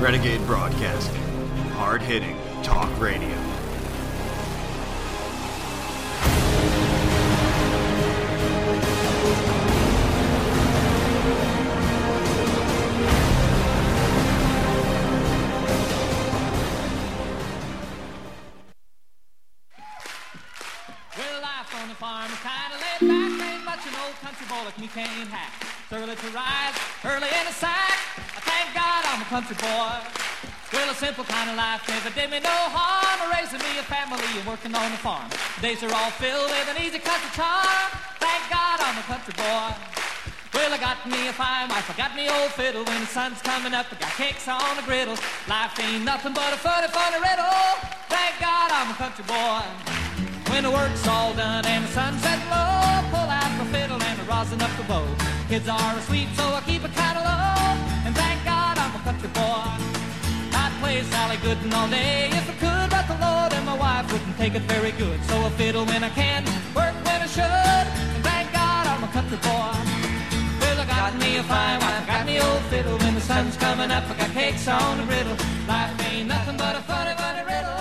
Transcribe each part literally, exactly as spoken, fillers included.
Renegade Broadcasting. Hard-hitting talk radio. Well, life on the farm is kind of laid back. Ain't much an old country boy like me can't hack. It's early to rise, early in the sack. I thank God I'm a country boy. Well, a simple kind of life never did me no harm. Raising me a family and working on the farm. Days are all filled with an easy country charm. Thank God I'm a country boy. Well, I got me a fine wife, I got me old fiddle. When the sun's coming up, I got cakes on the griddle. Life ain't nothing but a funny, funny riddle. Thank God I'm a country boy. When the work's all done and the sunset low, pull out the fiddle and I rosin up the bow. Kids are asleep, so I keep it kind of low. And thank God I'm a country boy. I'd play Sally Gooden all day if I could, but the Lord and my wife wouldn't take it very good. So I fiddle when I can, work when I should. And thank God I'm a country boy. Well, I got me a fine wife, got me old fiddle. When the sun's coming up, I got cakes on the griddle. Life ain't nothing but a funny, funny riddle.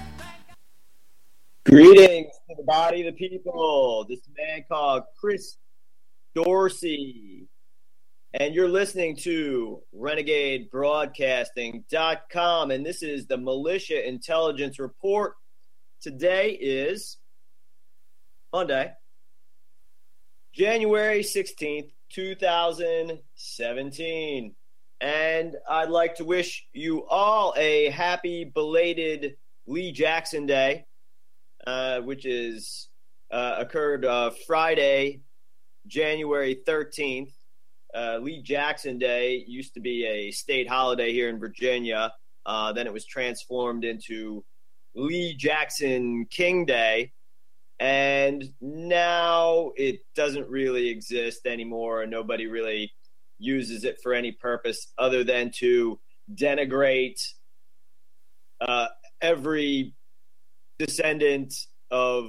Greetings to the body of the people. This man called Chris Dorsey. And you're listening to Renegade Broadcasting dot com. And this is the Militia Intelligence Report. Today is Monday, January sixteenth, twenty seventeen. And I'd like to wish you all a happy belated Lee Jackson Day. Uh, which is uh, occurred uh, Friday, January thirteenth. Uh, Lee Jackson Day used to be a state holiday here in Virginia. Uh, then it was transformed into Lee Jackson King Day. And now it doesn't really exist anymore, and nobody really uses it for any purpose other than to denigrate uh, every descendant of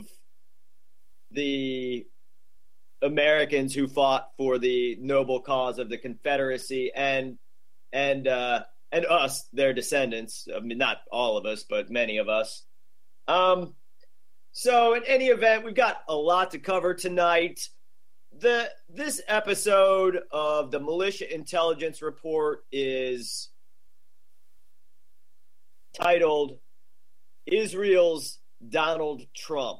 the Americans who fought for the noble cause of the Confederacy and and uh, and us, their descendants. I mean, not all of us, but many of us. Um, so, in any event, we've got a lot to cover tonight. The this episode of the Militia Intelligence Report is titled Israel's Donald Trump.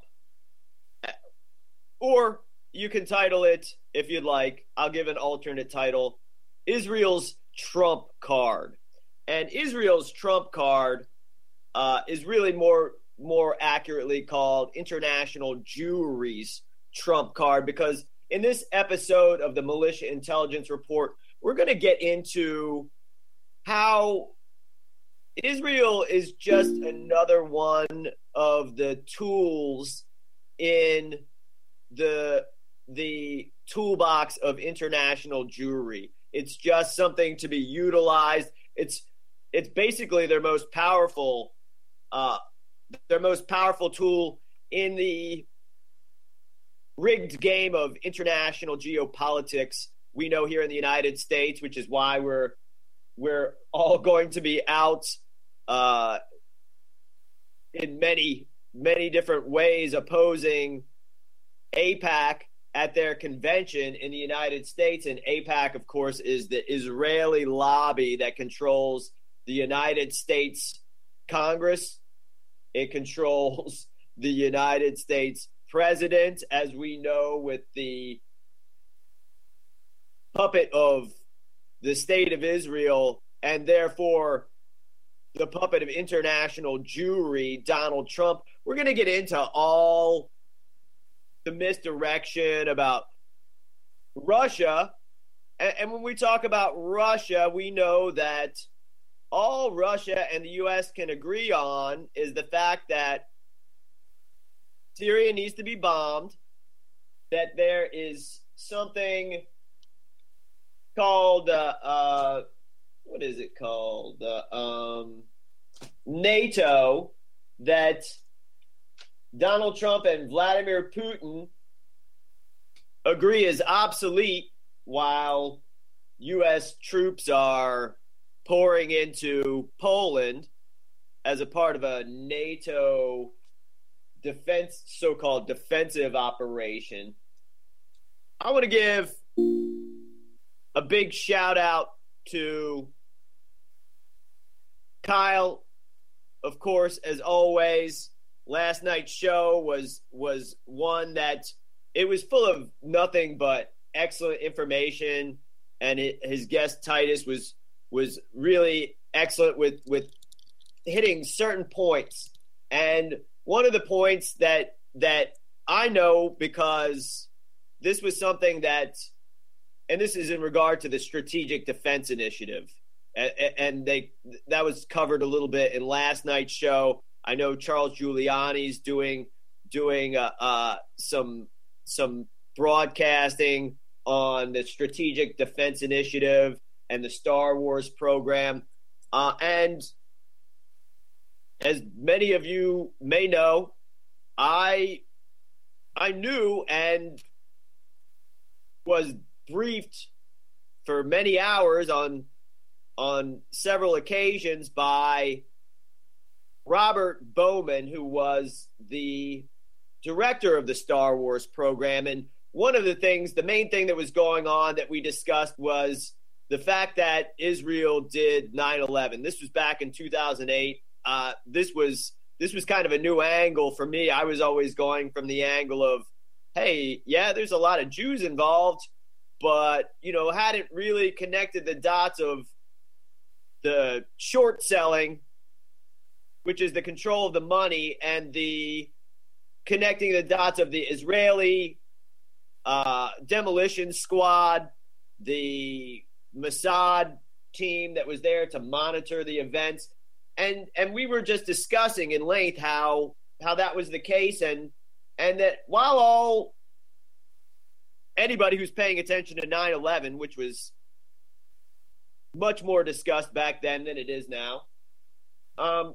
Or you can title it, if you'd like, I'll give an alternate title, Israel's Trump Card. And Israel's Trump Card uh, is really more, more accurately called International Jewry's Trump Card, because in this episode of the Militia Intelligence Report, we're going to get into how Israel is just another one of the tools in the the toolbox of international Jewry. It's just something to be utilized. It's it's basically their most powerful uh, their most powerful tool in the rigged game of international geopolitics we know here in the United States, which is why we're we're all going to be out Uh, in many, many different ways opposing AIPAC at their convention in the United States. And AIPAC, of course, is the Israeli lobby that controls the United States Congress. It controls the United States president, as we know, with the puppet of the state of Israel, and therefore the puppet of international Jewry, Donald Trump. We're going to get into all the misdirection about Russia. And, and when we talk about Russia, we know that all Russia and the U S can agree on is the fact that Syria needs to be bombed, that there is something called uh, uh, what is it called? Uh, um, NATO, that Donald Trump and Vladimir Putin agree is obsolete, while U S troops are pouring into Poland as a part of a NATO defense, so-called defensive operation. I want to give a big shout out to Kyle, of course, as always. Last night's show was was one that it was full of nothing but excellent information, and it, his guest Titus was was really excellent with with hitting certain points. And one of the points that that I know, because this was something that, and this is in regard to the Strategic Defense Initiative, and, and they that was covered a little bit in last night's show. I know Charles Giuliani's doing doing uh, uh, some some broadcasting on the Strategic Defense Initiative and the Star Wars program, uh, and as many of you may know, I I knew and was briefed for many hours on on several occasions by Robert Bowman, who was the director of the Star Wars program. And one of the things, the main thing that was going on that we discussed was the fact that Israel did nine eleven. This was back in two thousand eight. Uh, this was this was kind of a new angle for me. I was always going from the angle of, hey, yeah, there's a lot of Jews involved, but, you know, hadn't really connected the dots of the short selling, which is the control of the money, and the connecting the dots of the Israeli uh, demolition squad, the Mossad team that was there to monitor the events. And and we were just discussing in length how how that was the case, and and that while all anybody who's paying attention to nine eleven, which was much more discussed back then than it is now, um,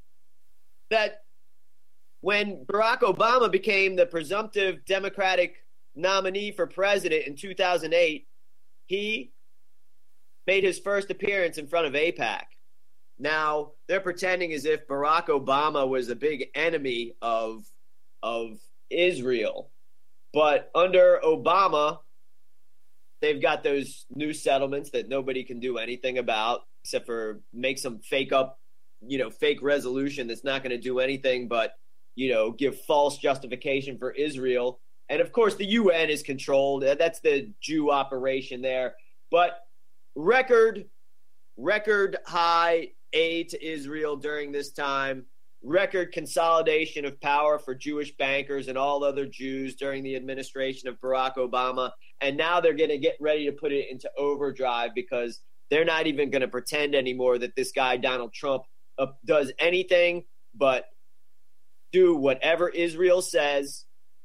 that when Barack Obama became the presumptive Democratic nominee for president in two thousand eight, he made his first appearance in front of AIPAC. Now, they're pretending as if Barack Obama was a big enemy of, of Israel. But under Obama, they've got those new settlements that nobody can do anything about except for make some fake up, you know, fake resolution that's not going to do anything but, you know, give false justification for Israel. And, of course, the U N is controlled. That's the Jew operation there. But record, record high aid to Israel during this time, record consolidation of power for Jewish bankers and all other Jews during the administration of Barack Obama. And now they're going to get ready to put it into overdrive because they're not even going to pretend anymore that this guy, Donald Trump, uh, does anything but do whatever Israel says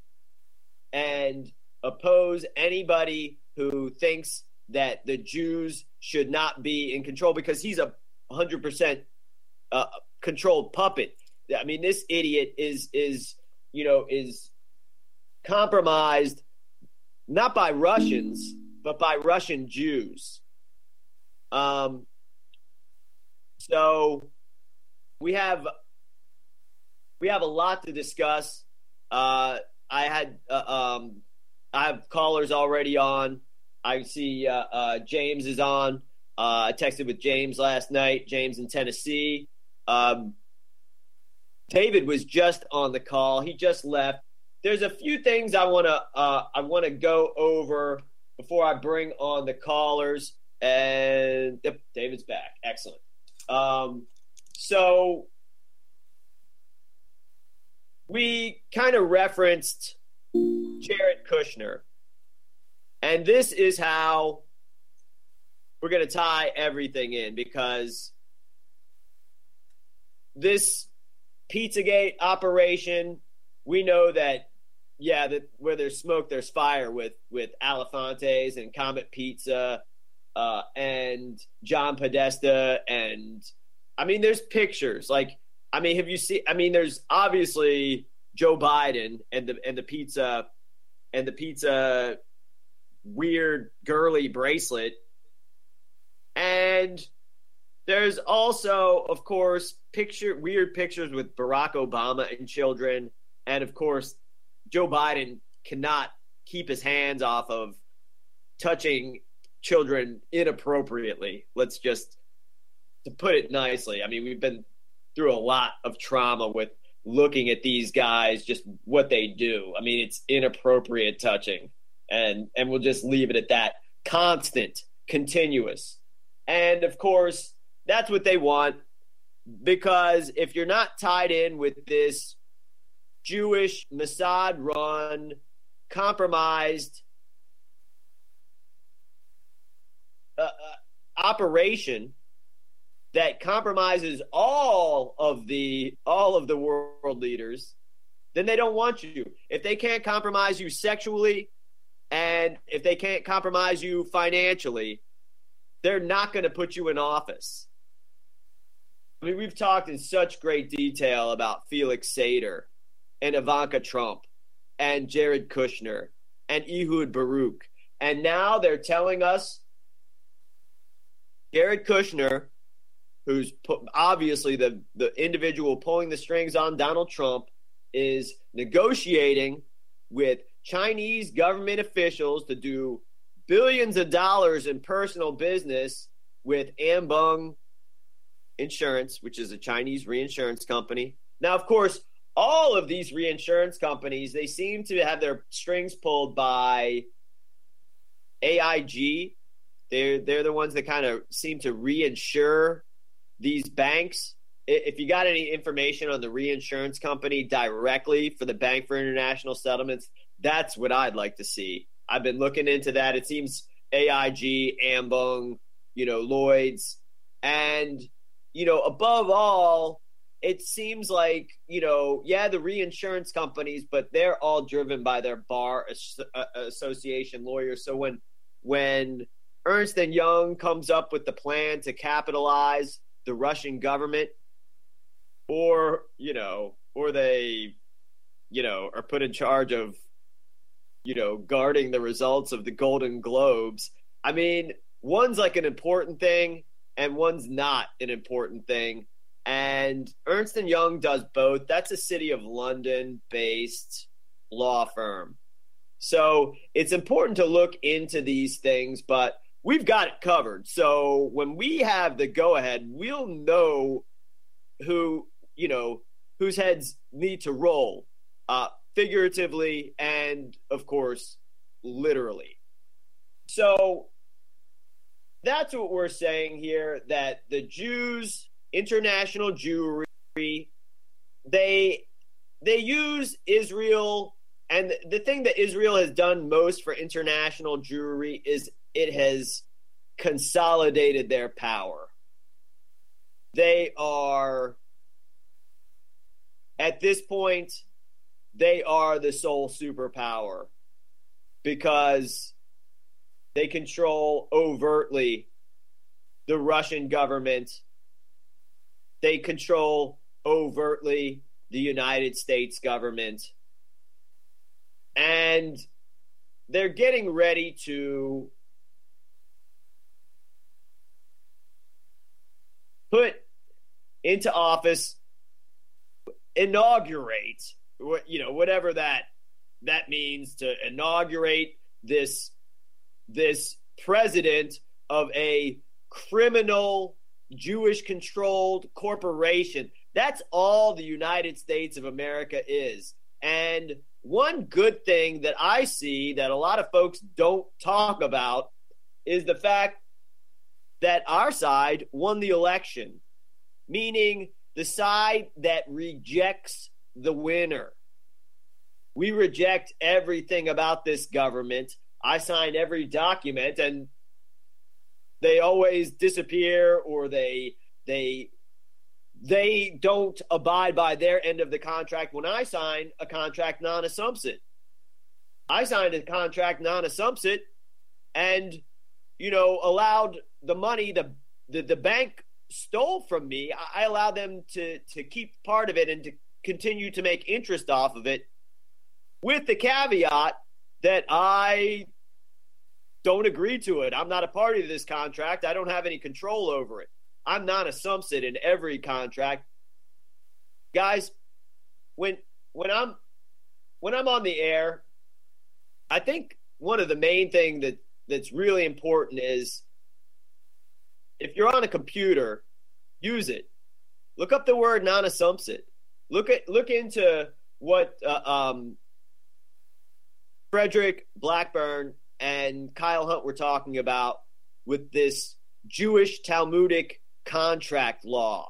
and oppose anybody who thinks that the Jews should not be in control, because he's a one hundred percent uh, controlled puppet. I mean, this idiot is, is, you know, is compromised not by Russians, but by Russian Jews. Um, so we have, we have a lot to discuss. Uh, I had, uh, um, I have callers already on. I see uh, uh, James is on. Uh, I texted with James last night, James in Tennessee. Um, David was just on the call. He just left. There's a few things I want to uh, I want to go over before I bring on the callers. And yep, David's back. Excellent. Um, so we kind of referenced Jared Kushner. And this is how we're going to tie everything in, because this Pizzagate operation, we know that, yeah, that where there's smoke, there's fire with, with Alifantes and Comet Pizza uh, and John Podesta. And, I mean, there's pictures. Like, I mean, have you seen – I mean, there's obviously Joe Biden and the and the pizza and the pizza weird girly bracelet. And There's also, of course, picture weird pictures with Barack Obama and children. And, of course, Joe Biden cannot keep his hands off of touching children inappropriately. Let's just, to put it nicely, I mean, we've been through a lot of trauma with looking at these guys, just what they do. I mean, it's inappropriate touching. And, and we'll just leave it at that. Constant, continuous. And, of course, that's what they want, because if you're not tied in with this Jewish, Mossad-run, compromised uh, uh, operation that compromises all of the all of the world leaders, then they don't want you. If they can't compromise you sexually, and if they can't compromise you financially, they're not going to put you in office. I mean, we've talked in such great detail about Felix Sater and Ivanka Trump and Jared Kushner and Ehud Baruch. And now they're telling us Jared Kushner, who's obviously the, the individual pulling the strings on Donald Trump, is negotiating with Chinese government officials to do billions of dollars in personal business with Ambung Insurance, which is a Chinese reinsurance company. Now, of course, all of these reinsurance companies, they seem to have their strings pulled by A I G. They're, they're the ones that kind of seem to reinsure these banks. If you got any information on the reinsurance company directly for the Bank for International Settlements, that's what I'd like to see. I've been looking into that. It seems A I G, Ambung, you know, Lloyd's, and, you know, above all, it seems like, you know, yeah, the reinsurance companies, but they're all driven by their bar association lawyers. So when when Ernst and Young comes up with the plan to capitalize the Russian government, or, you know, or they, you know, are put in charge of, you know, guarding the results of the Golden Globes. I mean, one's like an important thing and one's not an important thing. And Ernst and Young does both. That's a City of London-based law firm. So it's important to look into these things, but we've got it covered. So when we have the go-ahead, we'll know who, you know, whose heads need to roll, uh, figuratively and, of course, literally. So that's what we're saying here, that the Jews, international Jewry, they they use Israel, and the thing that Israel has done most for international Jewry is it has consolidated their power. They are, at this point, they are the sole superpower because they control overtly the Russian government. They control overtly the United States government. And they're getting ready to put into office, inaugurate, you know, whatever that that means, to inaugurate this this president of a criminal Jewish-controlled corporation. That's all the United States of America is. And one good thing that I see that a lot of folks don't talk about is the fact that our side won the election, meaning the side that rejects the winner. We reject everything about this government. I sign every document, and they always disappear, or they they they don't abide by their end of the contract. When I sign a contract non-assumpsit, I signed a contract non-assumpsit, and you know allowed the money the the, the bank stole from me. I allowed them to to keep part of it and to continue to make interest off of it, with the caveat that I don't agree to it. I'm not a party to this contract. I don't have any control over it. I'm non-assumptive in every contract. Guys, when when I'm when I'm on the air, I think one of the main thing that, that's really important is if you're on a computer, use it. Look up the word non-assumptive. Look at look into what uh, um, Frederick Blackburn and Kyle Hunt were talking about with this Jewish Talmudic contract law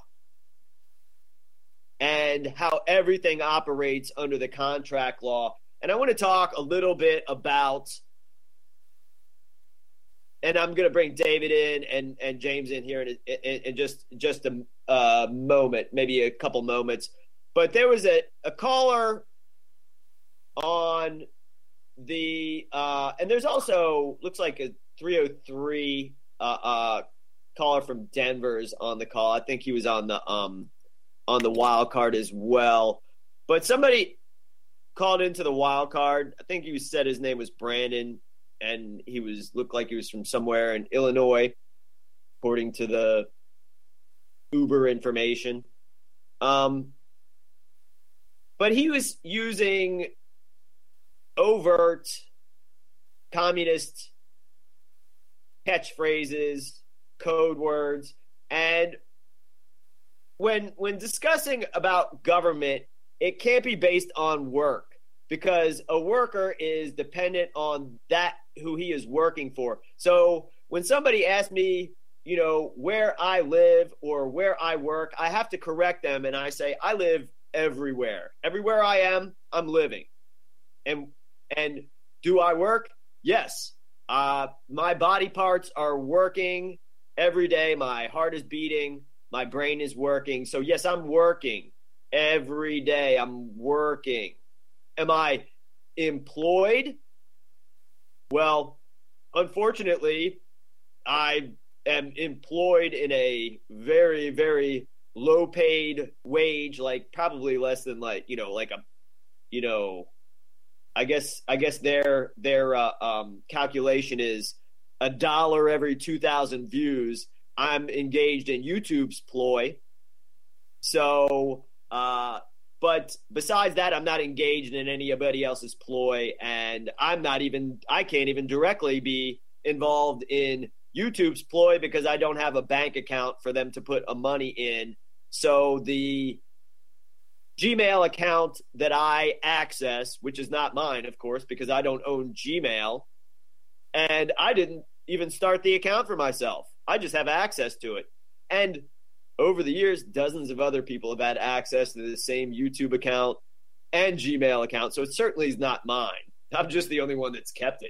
and how everything operates under the contract law. And I want to talk a little bit about, and I'm going to bring David in and, and James in here in, in, in just just a uh, moment, maybe a couple moments. But there was a, a caller on the, uh, and there's also, looks like a three oh three uh, uh, caller from Denver is on the call. I think he was on the um on the wild card as well. But somebody called into the wild card. I think he said his name was Brandon, and he was looked like he was from somewhere in Illinois, according to the Uber information. Um, but he was using overt communist catchphrases, code words, and when when discussing about government, it can't be based on work, because a worker is dependent on that who he is working for. So when somebody asks me, you know, where I live or where I work, I have to correct them, and I say I live everywhere. Everywhere I am, I'm living. And and do I work? Yes. Uh, my body parts are working every day. My heart is beating. My brain is working. So, yes, I'm working every day. I'm working. Am I employed? Well, unfortunately, I am employed in a very, very low-paid wage, like probably less than like, you know, like a, you know, I guess I guess their their uh, um, calculation is a dollar every two thousand views. I'm engaged in YouTube's ploy. So, uh, but besides that, I'm not engaged in anybody else's ploy, and I'm not even I can't even directly be involved in YouTube's ploy because I don't have a bank account for them to put a money in. So the Gmail account that I access, which is not mine, of course, because I don't own Gmail, and I didn't even start the account for myself. I just have access to it. And over the years, dozens of other people have had access to the same YouTube account and Gmail account, so it certainly is not mine. I'm just the only one that's kept it.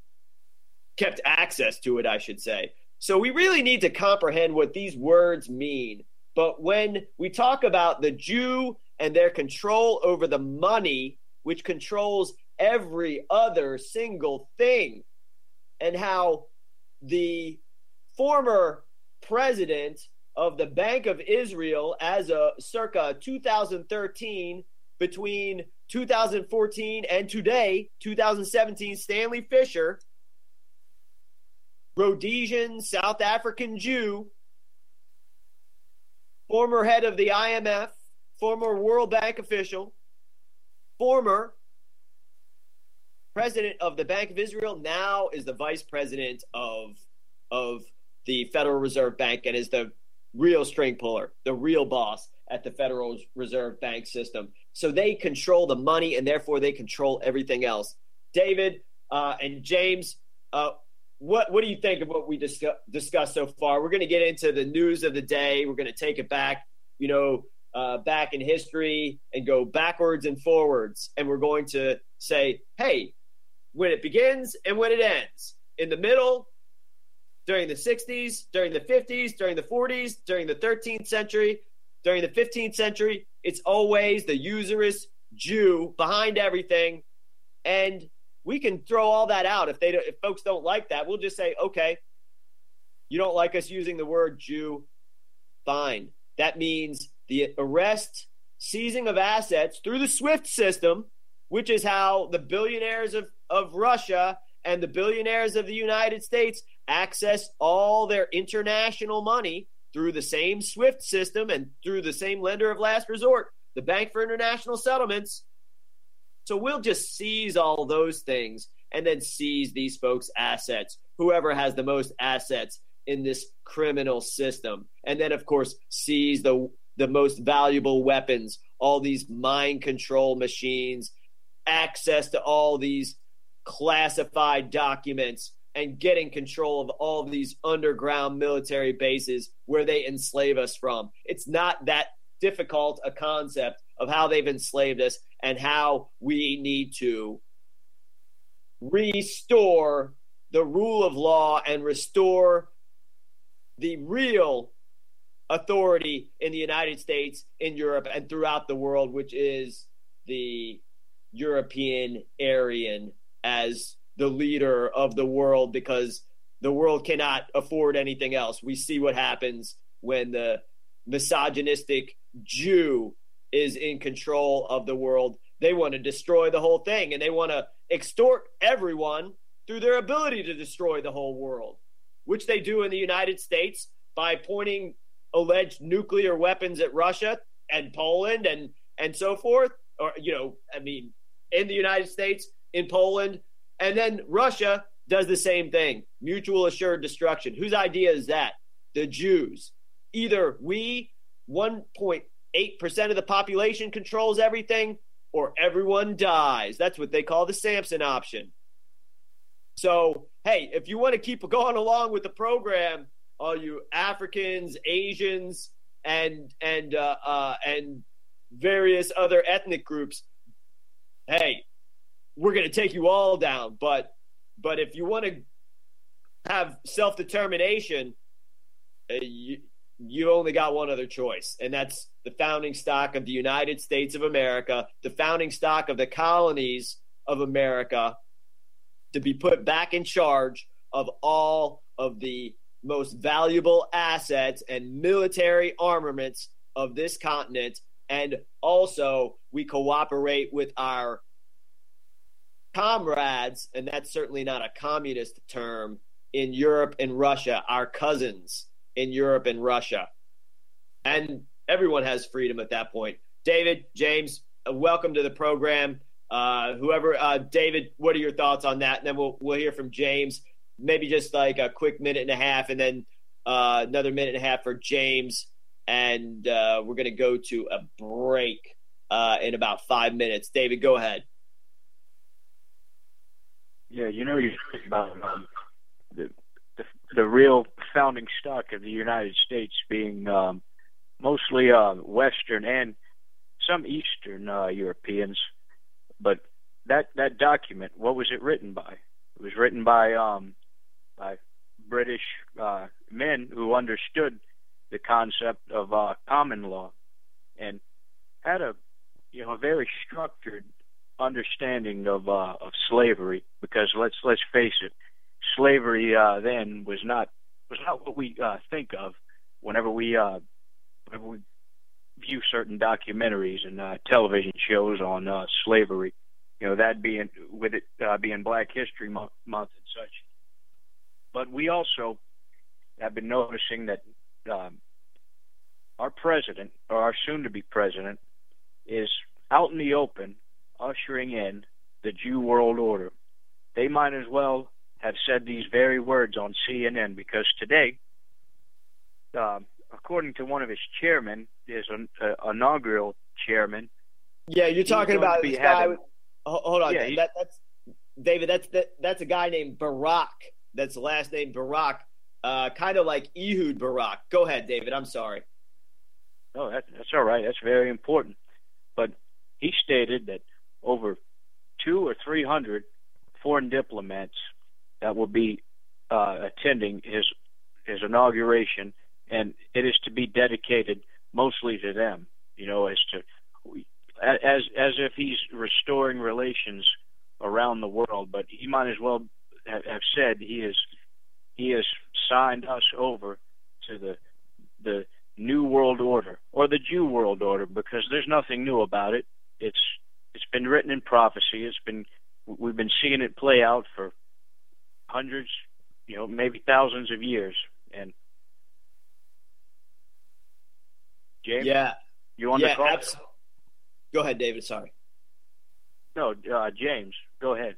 Kept access to it, I should say. So we really need to comprehend what these words mean. But when we talk about the Jew and their control over the money, which controls every other single thing, and how the former president of the Bank of Israel as a circa two thousand thirteen, between two thousand fourteen and today, two thousand seventeen, Stanley Fischer, Rhodesian South African Jew, former head of the I M F, former World Bank official, former president of the Bank of Israel, now is the vice president of, of the Federal Reserve Bank and is the real string puller, the real boss at the Federal Reserve Bank system. So they control the money, and therefore they control everything else. David uh, and James, uh, what what do you think of what we dis- discussed so far? We're going to get into the news of the day. We're going to take it back, you know, uh, back in history and go backwards and forwards. And we're going to say, hey, when it begins and when it ends. In the middle, during the sixties, during the fifties, during the forties, during the thirteenth century, during the fifteenth century, it's always the usurious Jew behind everything. And we can throw all that out. If they don't, if folks don't like that, we'll just say, okay, you don't like us using the word Jew, fine. That means the arrest, seizing of assets through the SWIFT system, which is how the billionaires of, of Russia and the billionaires of the United States access all their international money through the same SWIFT system and through the same lender of last resort, the Bank for International Settlements. So we'll just seize all those things and then seize these folks' assets, whoever has the most assets in this criminal system. And then, of course, seize the, the most valuable weapons, all these mind control machines, access to all these classified documents, and getting control of all of these underground military bases where they enslave us from. It's not that difficult a concept of how they've enslaved us and how we need to restore the rule of law and restore the real authority in the United States, in Europe, and throughout the world, which is the European Aryan as the leader of the world, because the world cannot afford anything else. We see what happens when the misogynistic Jew is in control of the world. They want to destroy the whole thing, and they want to extort everyone through their ability to destroy the whole world, which they do in the United States by pointing alleged nuclear weapons at Russia and Poland and, and so forth. Or, you know, I mean, in the United States, in Poland, and then Russia does the same thing. Mutual assured destruction. Whose idea is that? The Jews. Either we, one point eight percent of the population, controls everything, or everyone dies. That's what they call the Samson option. So, hey, if you want to keep going along with the program, all you Africans, Asians, and and uh, uh, and various other ethnic groups, hey, we're going to take you all down. But but if you want to have self-determination, uh, you, you only got one other choice, and that's the founding stock of the United States of America, the founding stock of the colonies of America, to be put back in charge of all of the most valuable assets and military armaments of this continent. And also, we cooperate with our comrades, and that's certainly not a communist term, in Europe and Russia, our cousins in Europe and Russia. And everyone has freedom at that point. David, James, uh, welcome to the program. Uh, whoever, uh, David, what are your thoughts on that? And then we'll we'll hear from James. Maybe just like a quick minute and a half, and then uh, another minute and a half for James. And uh, we're going to go to a break uh, in about five minutes. David, go ahead. Yeah, you know, you're talking about um, the, the the real founding stock of the United States being um, mostly uh, Western and some Eastern uh, Europeans. But that that document, what was it written by? It was written by um, by British uh, men who understood the concept of uh, common law and had a you know a very structured understanding of uh, of slavery. Because let's let's face it, slavery uh, then was not was not what we uh, think of whenever we uh, whenever we view certain documentaries and uh, television shows on uh, slavery. You know, that being with it uh, being Black History Month, month and such. But we also have been noticing that um, our president, or our soon-to-be president, is out in the open ushering in the Jew World Order. They might as well have said these very words on C N N, because today, uh, according to one of his chairmen, his uh, inaugural chairman. Yeah, you're talking about this guy. Having, hold on, yeah, that, that's David. That's that, that's a guy named Barak. That's the last name Barak. Uh, kind of like Ehud Barak. Go ahead, David. I'm sorry. No, that, that's all right. That's very important. But he stated that over two or three hundred foreign diplomats that will be uh, attending his his inauguration, and it is to be dedicated mostly to them. You know, as to as as if he's restoring relations around the world. But he might as well have, have said he is he has signed us over to the the New World Order, or the Jew World Order, because there's nothing new about it. It's it's been written in prophecy. It's been we've been seeing it play out for hundreds, you know, maybe thousands of years. And James? Yeah. You on yeah, the call? Abs- Go ahead, David. Sorry. No, uh, James. Go ahead.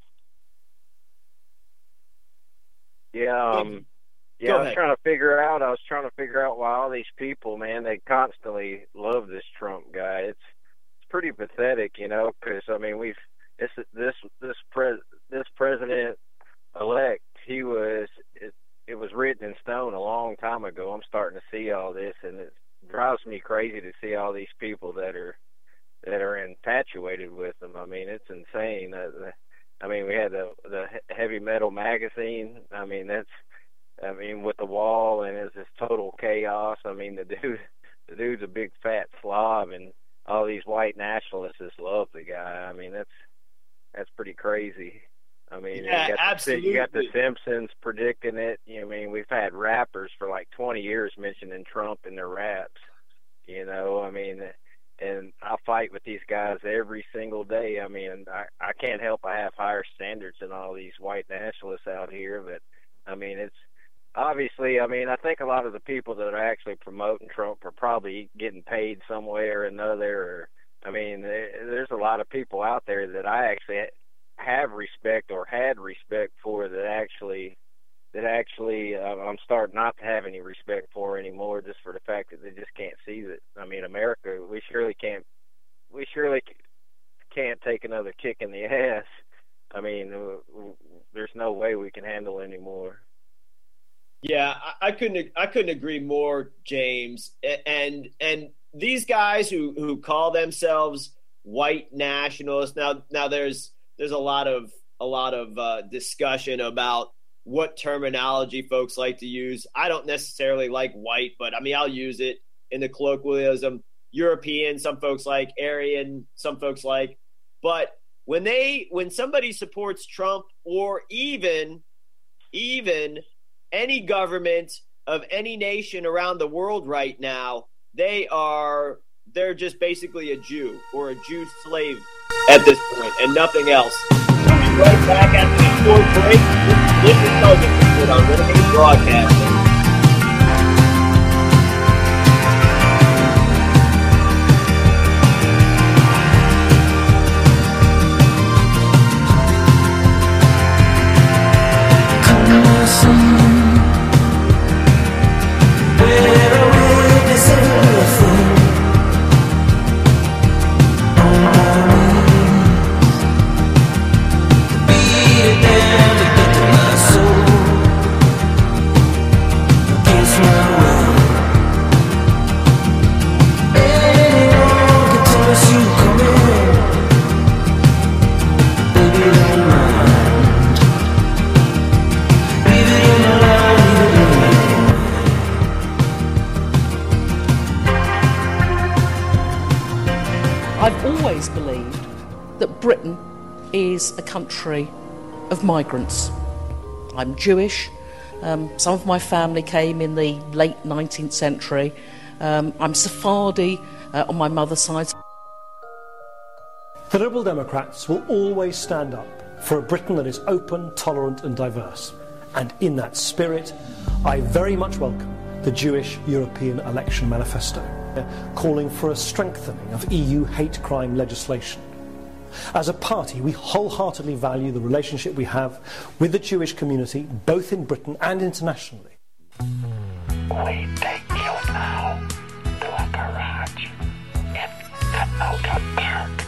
Yeah, um, yeah. Go I was ahead. trying to figure out. I was trying to figure out why all these people, man, they constantly love this Trump guy. It's it's pretty pathetic, you know, because I mean, we've this this this pres this president elect. He was it, it was written in stone a long time ago. I'm starting to see all this, and it drives me crazy to see all these people that are that are infatuated with him. I mean, it's insane. Uh, I mean, we had the the heavy metal magazine. I mean, that's I mean, with the wall, and it's just total chaos. I mean, the dude the dude's a big fat slob, and all these white nationalists just love the guy. I mean, that's that's pretty crazy. I mean, Yeah, you got absolutely. The, you got the Simpsons predicting it. You know, I mean, we've had rappers for like twenty years mentioning Trump in their raps. You know, I mean, and I fight with these guys every single day. I mean, I, I can't help I have higher standards than all these white nationalists out here. But, I mean, it's obviously, I mean, I think a lot of the people that are actually promoting Trump are probably getting paid some way or another. Or, I mean, there, there's a lot of people out there that I actually have respect or had respect for that actually that actually uh, I'm starting not to have any respect for anymore, just for the fact that they just can't see that. I mean, America, we surely can't we surely can't take another kick in the ass. I mean, there's no way we can handle anymore. Yeah, I, I couldn't I couldn't agree more, James. And and these guys who, who call themselves white nationalists, now now there's there's a lot of a lot of uh, discussion about what terminology folks like to use. I don't necessarily like white, but I mean, I'll use it in the colloquialism. European, some folks like. Aryan, some folks like. But when they, when somebody supports Trump, or even, even any government of any nation around the world right now, they are, they're just basically a Jew or a Jew slave at this point, and nothing else. We'll be right back after this short break. This is Intelligence on Renegade Broadcasting. Britain is a country of migrants. I'm Jewish. Um, some of my family came in the late nineteenth century. Um, I'm Sephardi uh, on my mother's side. The Liberal Democrats will always stand up for a Britain that is open, tolerant and diverse. And in that spirit, I very much welcome the Jewish European Election Manifesto, calling for a strengthening of E U hate crime legislation. As a party, we wholeheartedly value the relationship we have with the Jewish community, both in Britain and internationally. We take you now to a garage in Canoga Park.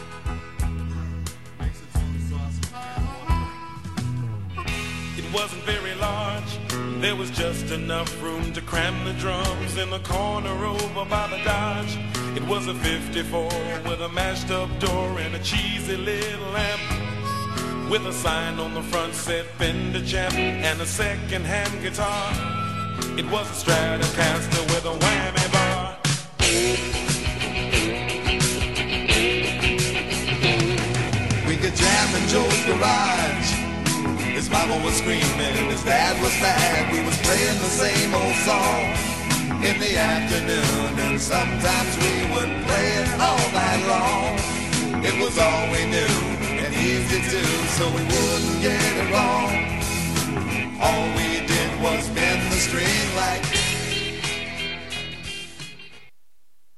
It wasn't very large. There was just enough room to cram the drums in the corner over by the Dodge. It was a fifty-four with a mashed up door and a cheesy little lamp, with a sign on the front said Fender Champ and a second-hand guitar. It was a Stratocaster with a whammy bar. We could jam in Joe's garage. His mama was screaming, his dad was mad. We was playing the same old song in the afternoon, and sometimes we would play it all night long. It was all we knew and easy to, so we wouldn't get it wrong. All we did was bend the string like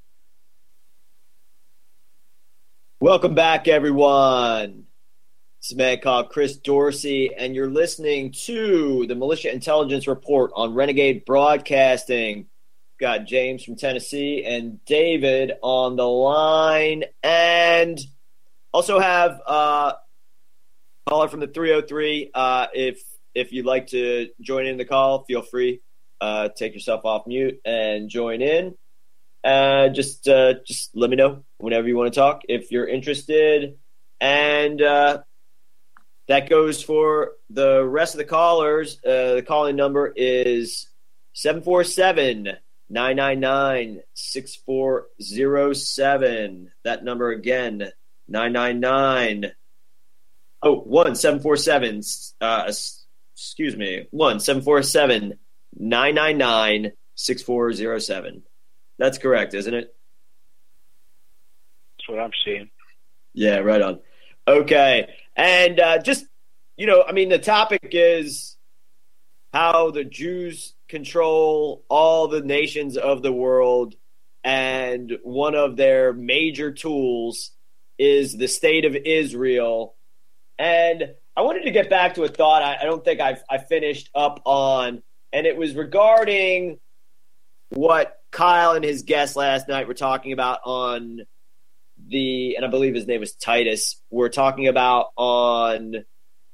Welcome back, everyone. It's a man called Chris Dorsey, and you're listening to the Militia Intelligence Report on Renegade Broadcasting. Got James from Tennessee and David on the line, and also have uh, a caller from the three oh three. Uh, if if you'd like to join in the call, feel free. Uh, take yourself off mute and join in. Uh, just uh, just let me know whenever you want to talk if you're interested. And uh, that goes for the rest of the callers. Uh, the calling number is seven four seven, nine nine nine, six four zero seven. That number again, nine nine nine. Oh, one seven four seven. Uh, excuse me, one seven four seven, nine nine nine, six four zero seven. That's correct, isn't it? That's what I'm seeing. Yeah, right on. Okay. And uh, just, you know, I mean, the topic is how the Jews control all the nations of the world, and one of their major tools is the state of Israel. And I wanted to get back to a thought I, I don't think I've I finished up on, and it was regarding what Kyle and his guest last night were talking about on the, and I believe his name was Titus, were talking about on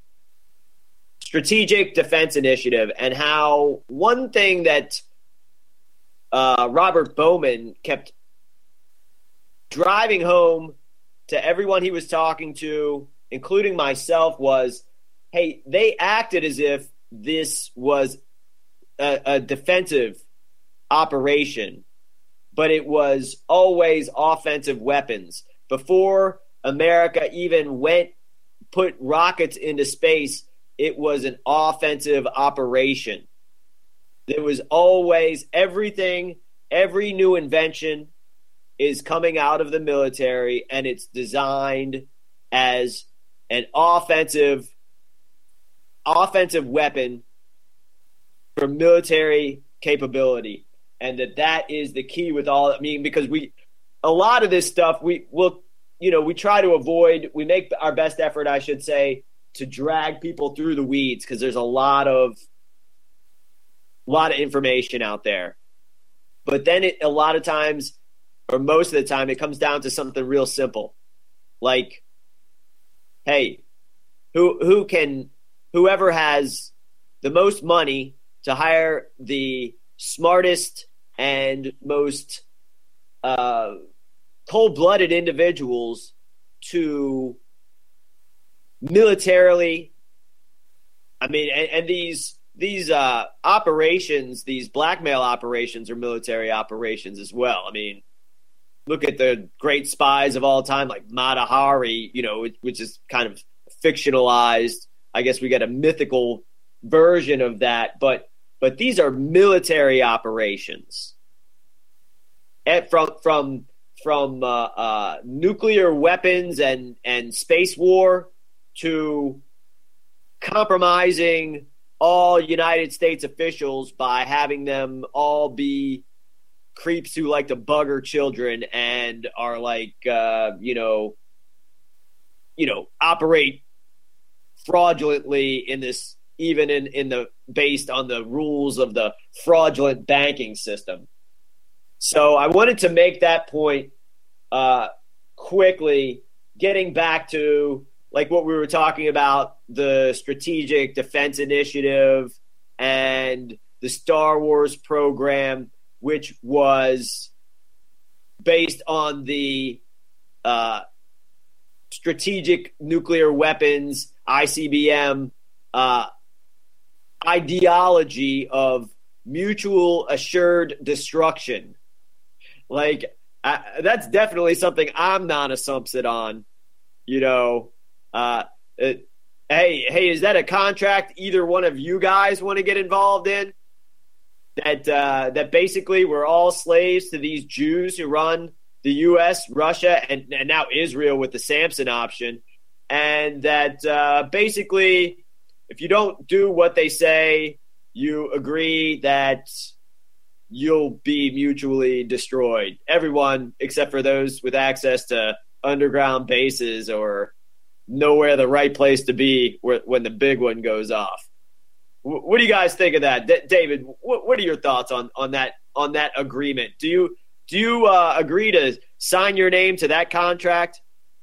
Strategic Defense Initiative, and how one thing that uh, Robert Bowman kept driving home to everyone he was talking to, including myself, was, hey, they acted as if this was a, a defensive operation, but it was always offensive weapons. Before America even went, put rockets into space, it was an offensive operation. There was always everything, every new invention is coming out of the military, and it's designed as an offensive offensive weapon for military capability. And that that is the key with all, I mean, because we, a lot of this stuff, we will, you know, we try to avoid, we make our best effort, I should say, to drag people through the weeds, because there's a lot of, lot of information out there. But then it, a lot of times, or most of the time, it comes down to something real simple. Like, hey, who who can, whoever has the most money to hire the smartest and most uh, cold-blooded individuals to militarily, I mean, and, and these these uh, operations, these blackmail operations are military operations as well. I mean, look at the great spies of all time, like Mata Hari, you know, which is kind of fictionalized. I guess we got a mythical version of that, but But these are military operations, and from from from uh, uh, nuclear weapons and, and space war to compromising all United States officials by having them all be creeps who like to bugger children and are like uh, you know you know operate fraudulently in this. Even in, in the based on the rules of the fraudulent banking system. So I wanted to make that point uh, quickly, getting back to like what we were talking about, the Strategic Defense Initiative and the Star Wars program, which was based on the uh, Strategic Nuclear Weapons, I C B M, uh, ideology of mutual assured destruction. Like, I, that's definitely something I'm not a sumpsit on. You know, uh, it, hey, hey, is that a contract either one of you guys want to get involved in? That uh, that basically we're all slaves to these Jews who run the U S, Russia, and, and now Israel with the Samson option, and that uh, basically, if you don't do what they say, you agree that you'll be mutually destroyed. Everyone, except for those with access to underground bases or know where the right place to be where, when the big one goes off. W- what do you guys think of that, D- David? What, what are your thoughts on on that on that agreement? Do you do you uh, agree to sign your name to that contract?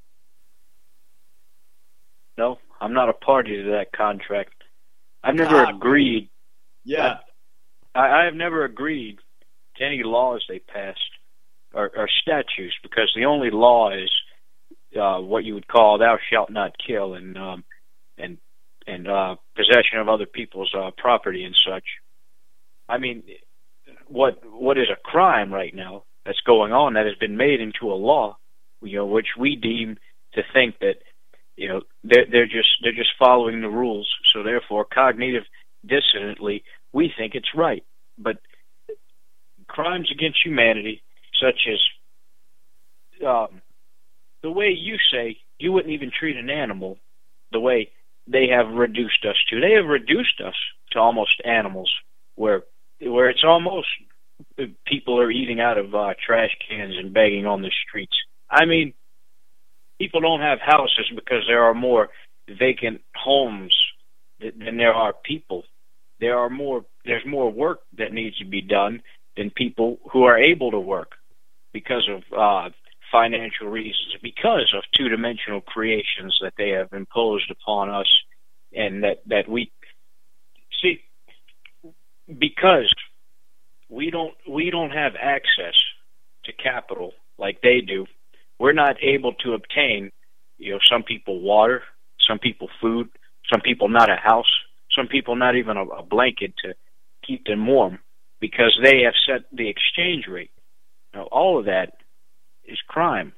No, I'm not a party to that contract. I've never Ah, agreed. Yeah. I, I have never agreed to any laws they passed or, or statutes, because the only law is uh, what you would call "thou shalt not kill" and um, and and uh, possession of other people's uh, property and such. I mean, what what is a crime right now that's going on that has been made into a law, you know, which we deem to think that, you know, they're, they're just they're just following the rules. So therefore, cognitive dissonantly, we think it's right. But crimes against humanity, such as um, the way you say you wouldn't even treat an animal the way they have reduced us to. They have reduced us to almost animals, where where it's almost people are eating out of uh, trash cans and begging on the streets. I mean, people don't have houses because there are more vacant homes than there are people. There are more. There's more work that needs to be done than people who are able to work because of uh, financial reasons, because of two-dimensional creations that they have imposed upon us, and that that we see because we don't we don't have access to capital like they do. We're not able to obtain, you know, some people water, some people food, some people not a house, some people not even a, a blanket to keep them warm, because they have set the exchange rate. Now, all of that is crime.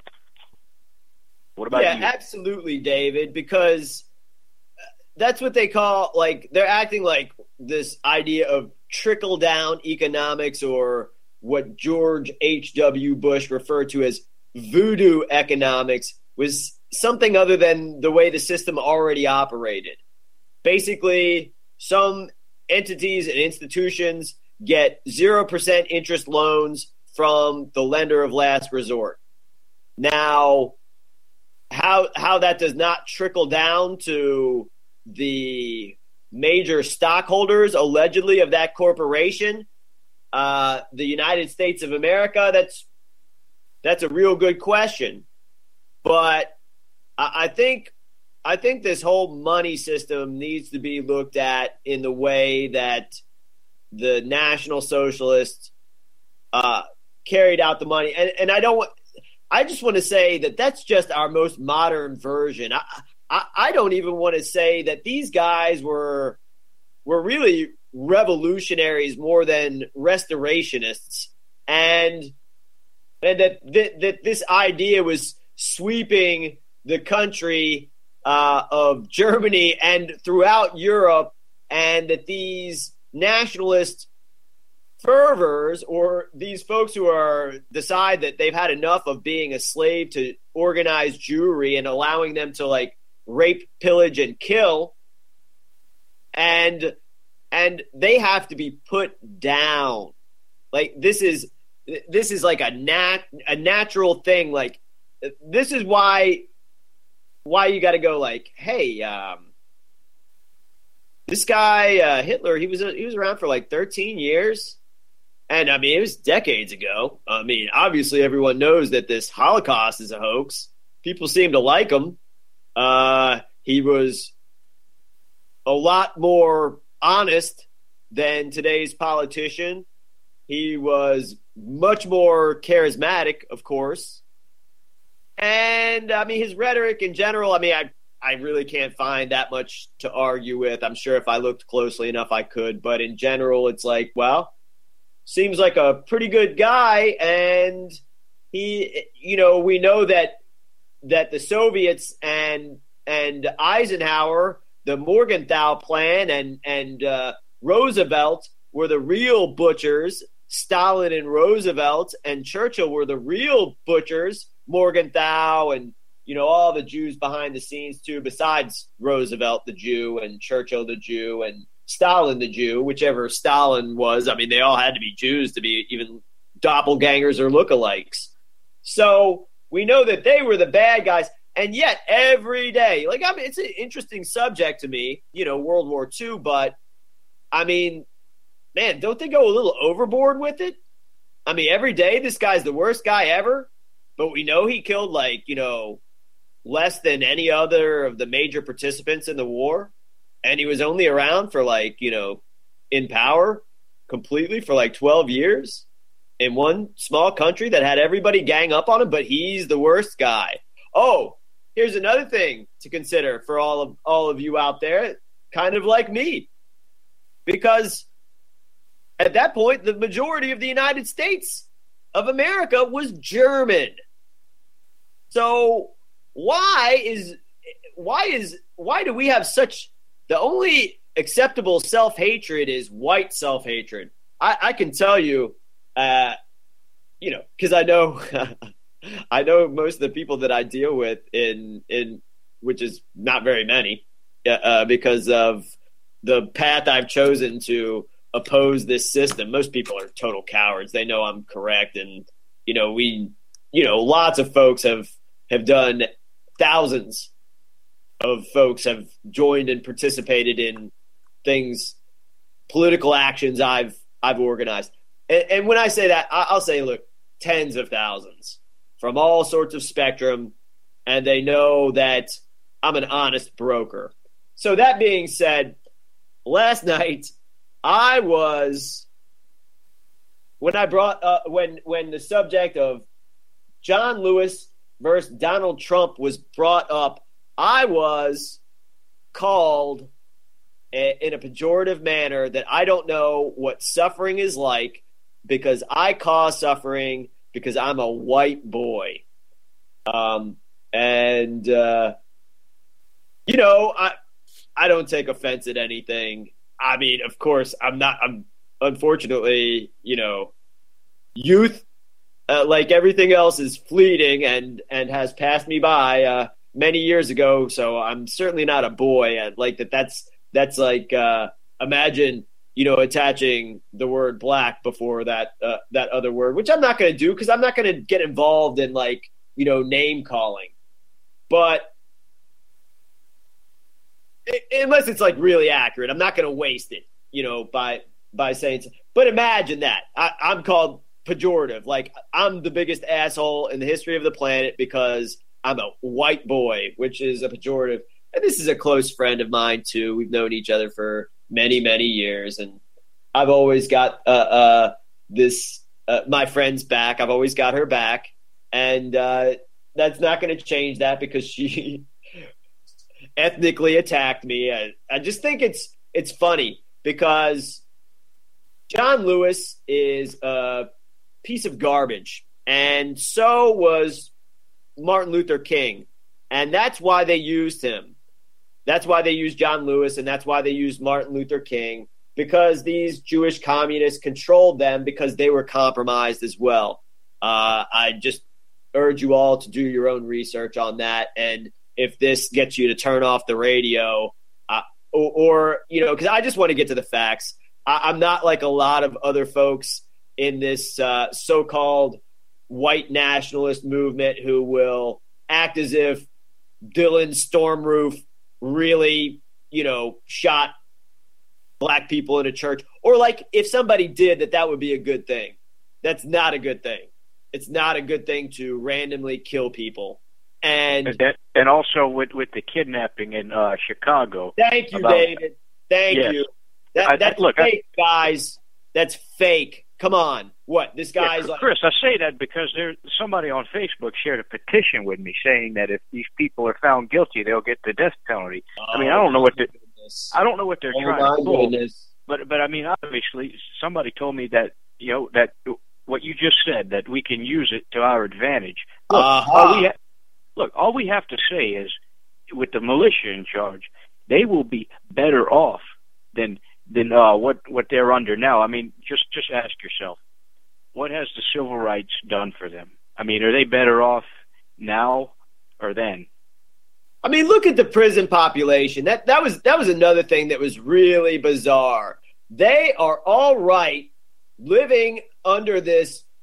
What about yeah, you? Absolutely, David, because that's what they call, like, they're acting like this idea of trickle-down economics, or what George H W. Bush referred to as voodoo economics, was something other than the way the system already operated. Basically, some entities and institutions get zero percent interest loans from the lender of last resort. Now, how how that does not trickle down to the major stockholders, allegedly, of that corporation, uh, the United States of America, that's that's a real good question. But I, I think I think this whole money system needs to be looked at in the way that the National Socialists uh, carried out the money. And, and I don't I just want to say that that's just our most modern version. I, I, I don't even want to say that these guys were were really revolutionaries more than restorationists, and and that that, that this idea was sweeping the country uh, of Germany and throughout Europe, and that these nationalist fervors, or these folks who are decide that they've had enough of being a slave to organized Jewry and allowing them to, like, rape, pillage, and kill, and and they have to be put down. Like, this is this is like a nat a natural thing. Like, this is why why you got to go, like, hey, um, this guy uh, Hitler, he was a, he was around for like thirteen years. And, I mean, it was decades ago. I mean, obviously everyone knows that this Holocaust is a hoax. People seem to like him. Uh, he was a lot more honest than today's politician. He was much more charismatic, of course. And, I mean, his rhetoric in general, I mean, I, I really can't find that much to argue with. I'm sure if I looked closely enough I could. But in general, it's like, well, seems like a pretty good guy, and he, you know, we know that that the Soviets and and Eisenhower, the Morgenthau Plan, and and uh, Roosevelt were the real butchers. Stalin and Roosevelt and Churchill were the real butchers. Morgenthau and, you know, all the Jews behind the scenes too, besides Roosevelt the Jew and Churchill the Jew and Stalin the Jew, whichever Stalin was. I mean, they all had to be Jews to be even doppelgangers or lookalikes. So We know that they were the bad guys. And yet every day, like, I mean, it's an interesting subject to me, you know, World War Two, but I mean, man, don't they go a little overboard with it? I mean, every day this guy's the worst guy ever, but we know he killed, like, you know, less than any other of the major participants in the war. And he was only around for, like, you know, in power completely for like twelve years in one small country that had everybody gang up on him, but he's the worst guy. Oh, here's another thing to consider for all of all of you out there, kind of like me. Because at that point, the majority of the United States of America was German. So why is why is why do we have such the only acceptable self-hatred is white self-hatred? I, I can tell you, uh, you know, because I know I know most of the people that I deal with in in which is not very many, uh, because of the path I've chosen to oppose this system. Most people are total cowards. They know I'm correct, and you know we, you know, lots of folks have have done. Thousands of folks have joined and participated in things, political actions I've I've organized. And, and when I say that, I, I'll say, look, tens of thousands from all sorts of spectrum, and they know that I'm an honest broker. So that being said, last night I was when I brought uh, when when the subject of John Lewis versus Donald Trump was brought up, I was called a, in a pejorative manner that I don't know what suffering is like because I cause suffering because I'm a white boy. Um, and, uh, you know, I I don't take offense at anything. I mean, of course, I'm not, I'm unfortunately, you know, youth, Uh, like everything else is fleeting and, and has passed me by uh, many years ago. So I'm certainly not a boy. I'd like that. That's that's like uh, imagine you know attaching the word black before that uh, that other word, which I'm not going to do because I'm not going to get involved in like you know name calling. But it, unless it's like really accurate, I'm not going to waste it. You know by by saying. But imagine that I, I'm called pejorative, like I'm the biggest asshole in the history of the planet because I'm a white boy, which is a pejorative. And this is a close friend of mine too. We've known each other for many, many years, and I've always got uh, uh, this uh, my friend's back. I've always got her back, and uh, that's not going to change that because she ethnically attacked me. I, I just think it's it's funny because John Lewis is a piece of garbage, and so was Martin Luther King, and that's why they used him. That's why they used John Lewis, and that's why they used Martin Luther King, because these Jewish communists controlled them because they were compromised as well. Uh, I just urge you all to do your own research on that, and if this gets you to turn off the radio, uh, or, or you know, because I just want to get to the facts. I, I'm not like a lot of other folks in this uh, so-called white nationalist movement who will act as if Dylan Stormroof really, you know, shot black people in a church. Or like if somebody did that, that would be a good thing. That's not a good thing. It's not a good thing to randomly kill people. And and, that, and also with, with the kidnapping in uh, Chicago. Thank you, about, David. Thank yes. you. That, I, that's look, fake, I, guys. That's fake. Come on. What? This guy's yeah, like... Chris, I say that because there somebody on Facebook shared a petition with me saying that if these people are found guilty, they'll get the death penalty. Oh, I mean, I don't know what the, I don't know what they're oh, trying to pull. Goodness. But but I mean, obviously, somebody told me that you know that what you just said, that we can use it to our advantage. Look, uh-huh. all we ha- look, all we have to say is, with the militia in charge, they will be better off than than uh, what what they're under now. I mean, just just ask yourself, what has the civil rights done for them? I mean, are they better off now or then? I mean, look at the prison population. That that was that was another thing that was really bizarre. They are all right living under this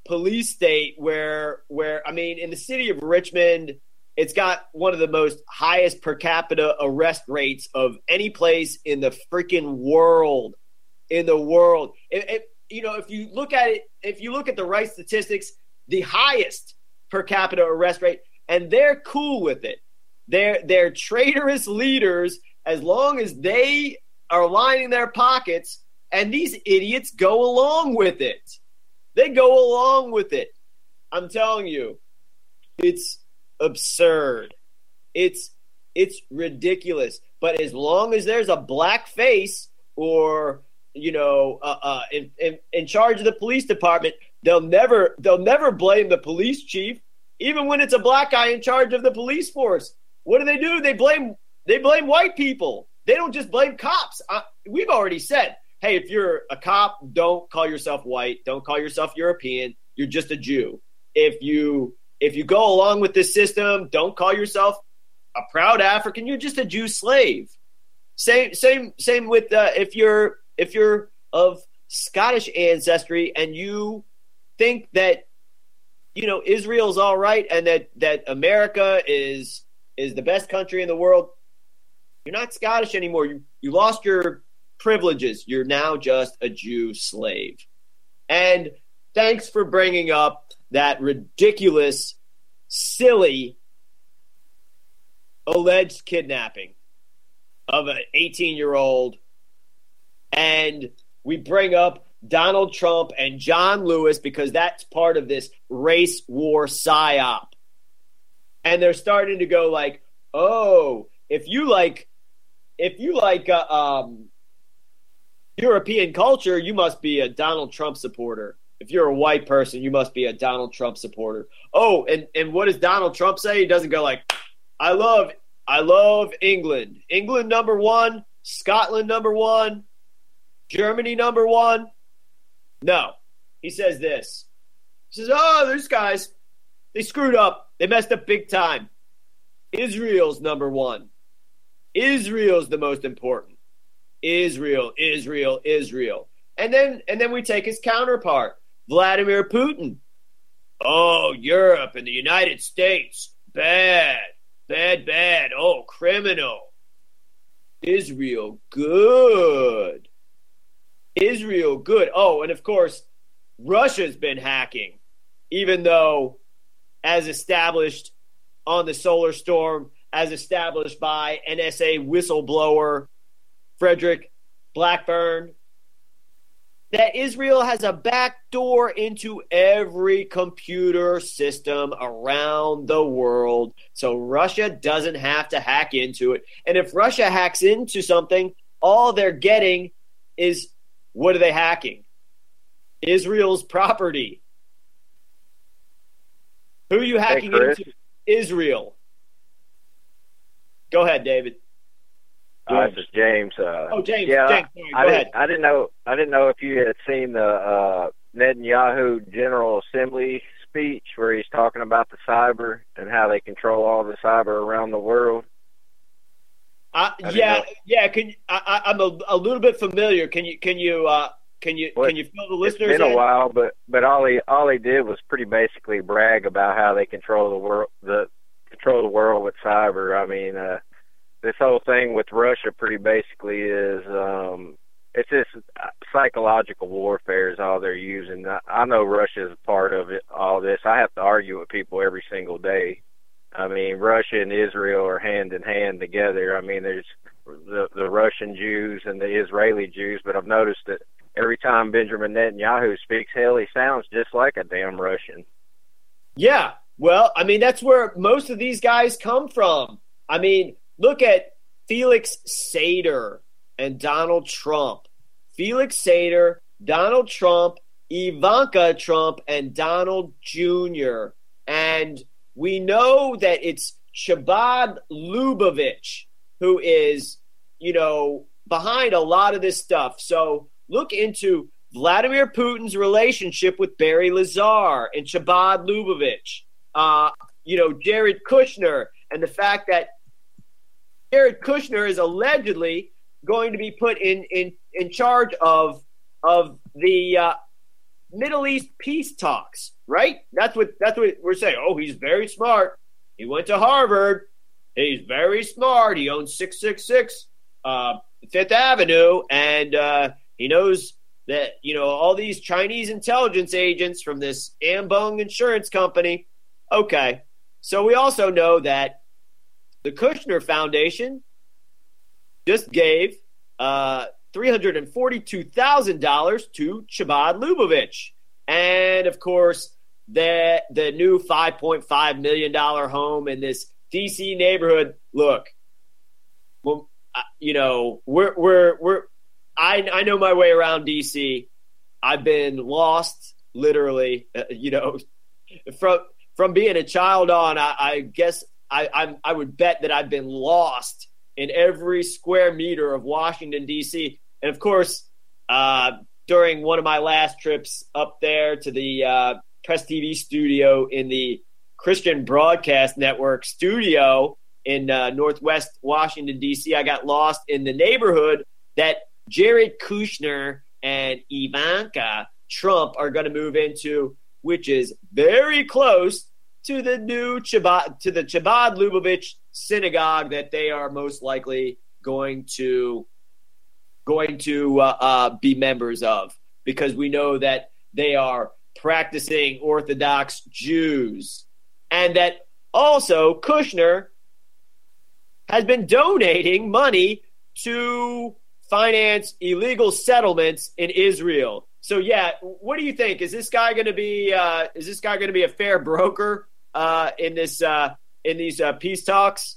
police state where where I mean, in the city of Richmond, it's got one of the most highest per capita arrest rates of any place in the freaking world. In the world, if, if, you know, if you look at it, if you look at the right statistics, the highest per capita arrest rate, and they're cool with it. They're they're traitorous leaders as long as they are lining their pockets, and these idiots go along with it. They go along with it. I'm telling you, it's absurd. It's it's ridiculous. But as long as there's a black face or you know, uh, uh, in, in in charge of the police department, they'll never they'll never blame the police chief, even when it's a black guy in charge of the police force. What do they do? They blame they blame white people. They don't just blame cops. Uh, we've already said, hey, if you're a cop, don't call yourself white. Don't call yourself European. You're just a Jew. If you if you go along with this system, don't call yourself a proud African. You're just a Jew slave. Same same same with uh, if you're If you're of Scottish ancestry and you think that, you know, Israel's all right and that, that America is is the best country in the world, you're not Scottish anymore. You you lost your privileges. You're now just a Jew slave. And thanks for bringing up that ridiculous, silly, alleged kidnapping of an eighteen-year-old. And we bring up Donald Trump and John Lewis because that's part of this race war psyop. And they're starting to go like, oh, if you like, if you like uh, um, European culture, you must be a Donald Trump supporter. If you're a white person, you must be a Donald Trump supporter. Oh, and, and what does Donald Trump say? He doesn't go like, I love, I love England. England number one, Scotland number one. Germany number one? No. He says this. He says, oh, these guys, they screwed up. They messed up big time. Israel's number one. Israel's the most important. Israel, Israel, Israel. And then and then we take his counterpart, Vladimir Putin. Oh, Europe and the United States. Bad. Bad, bad. Oh, criminal. Israel, good. Israel, good. Oh, and of course, Russia's been hacking, even though, as established on the Solar Storm, as established by N S A whistleblower Frederick Blackburn, that Israel has a back door into every computer system around the world, so Russia doesn't have to hack into it. And if Russia hacks into something, all they're getting is, what are they hacking? Israel's property. Who are you hacking hey, into? Israel. Go ahead, David. Uh, this is James. Uh, oh, James. Yeah, James. Sorry, I, go I ahead. didn't. I didn't know. I didn't know if you had seen the uh, Netanyahu General Assembly speech where he's talking about the cyber and how they control all the cyber around the world. Uh, yeah, yeah. Can I, I, I'm a, a little bit familiar. Can you can you uh, can you well, can you fill the listeners? It's been in? a while, but but all he all he did was pretty basically brag about how they control the world the control the world with cyber. I mean, uh, this whole thing with Russia pretty basically is um, it's just psychological warfare is all they're using. I, I know Russia is a part of it. All this, I have to argue with people every single day. I mean, Russia and Israel are hand in hand together. I mean, there's the, the Russian Jews and the Israeli Jews, but I've noticed that every time Benjamin Netanyahu speaks, hell, he sounds just like a damn Russian. Yeah, well, I mean, that's where most of these guys come from. I mean, look at Felix Sater and Donald Trump. Felix Sater, Donald Trump, Ivanka Trump, and Donald Junior And we know that it's Chabad Lubavitch who is, you know, behind a lot of this stuff. So look into Vladimir Putin's relationship with Barry Lazar and Chabad Lubavitch. Uh, you know, Jared Kushner and the fact that Jared Kushner is allegedly going to be put in in, in charge of of the uh, Middle East peace talks, right? That's what that's what we're saying. Oh, he's very smart. He went to Harvard. He's very smart. He owns six six six uh, Fifth Avenue, and uh, he knows that, you know, all these Chinese intelligence agents from this Ambung insurance company. Okay. So we also know that the Kushner Foundation just gave uh, three hundred forty-two thousand dollars to Chabad Lubavitch. And, of course, the, the new five point five million dollars home in this D C neighborhood. Look, well, you know, we're we're we're I I know my way around D C. I've been lost, literally. Uh, you know, from from being a child on. I, I guess I I'm, I would bet that I've been lost in every square meter of Washington D C. And of course, uh, during one of my last trips up there to the uh, Press T V studio in the Christian Broadcast Network studio in uh, Northwest Washington, D C, I got lost in the neighborhood that Jared Kushner and Ivanka Trump are going to move into, which is very close to the new Chabad, to the Chabad Lubavitch synagogue that they are most likely going to going to uh, uh, be members of, because we know that they are practicing Orthodox Jews, and that also Kushner has been donating money to finance illegal settlements in Israel. So, yeah, what do you think? Is this guy going to be? Uh, is this guy going to be a fair broker uh, in this uh, in these uh, peace talks?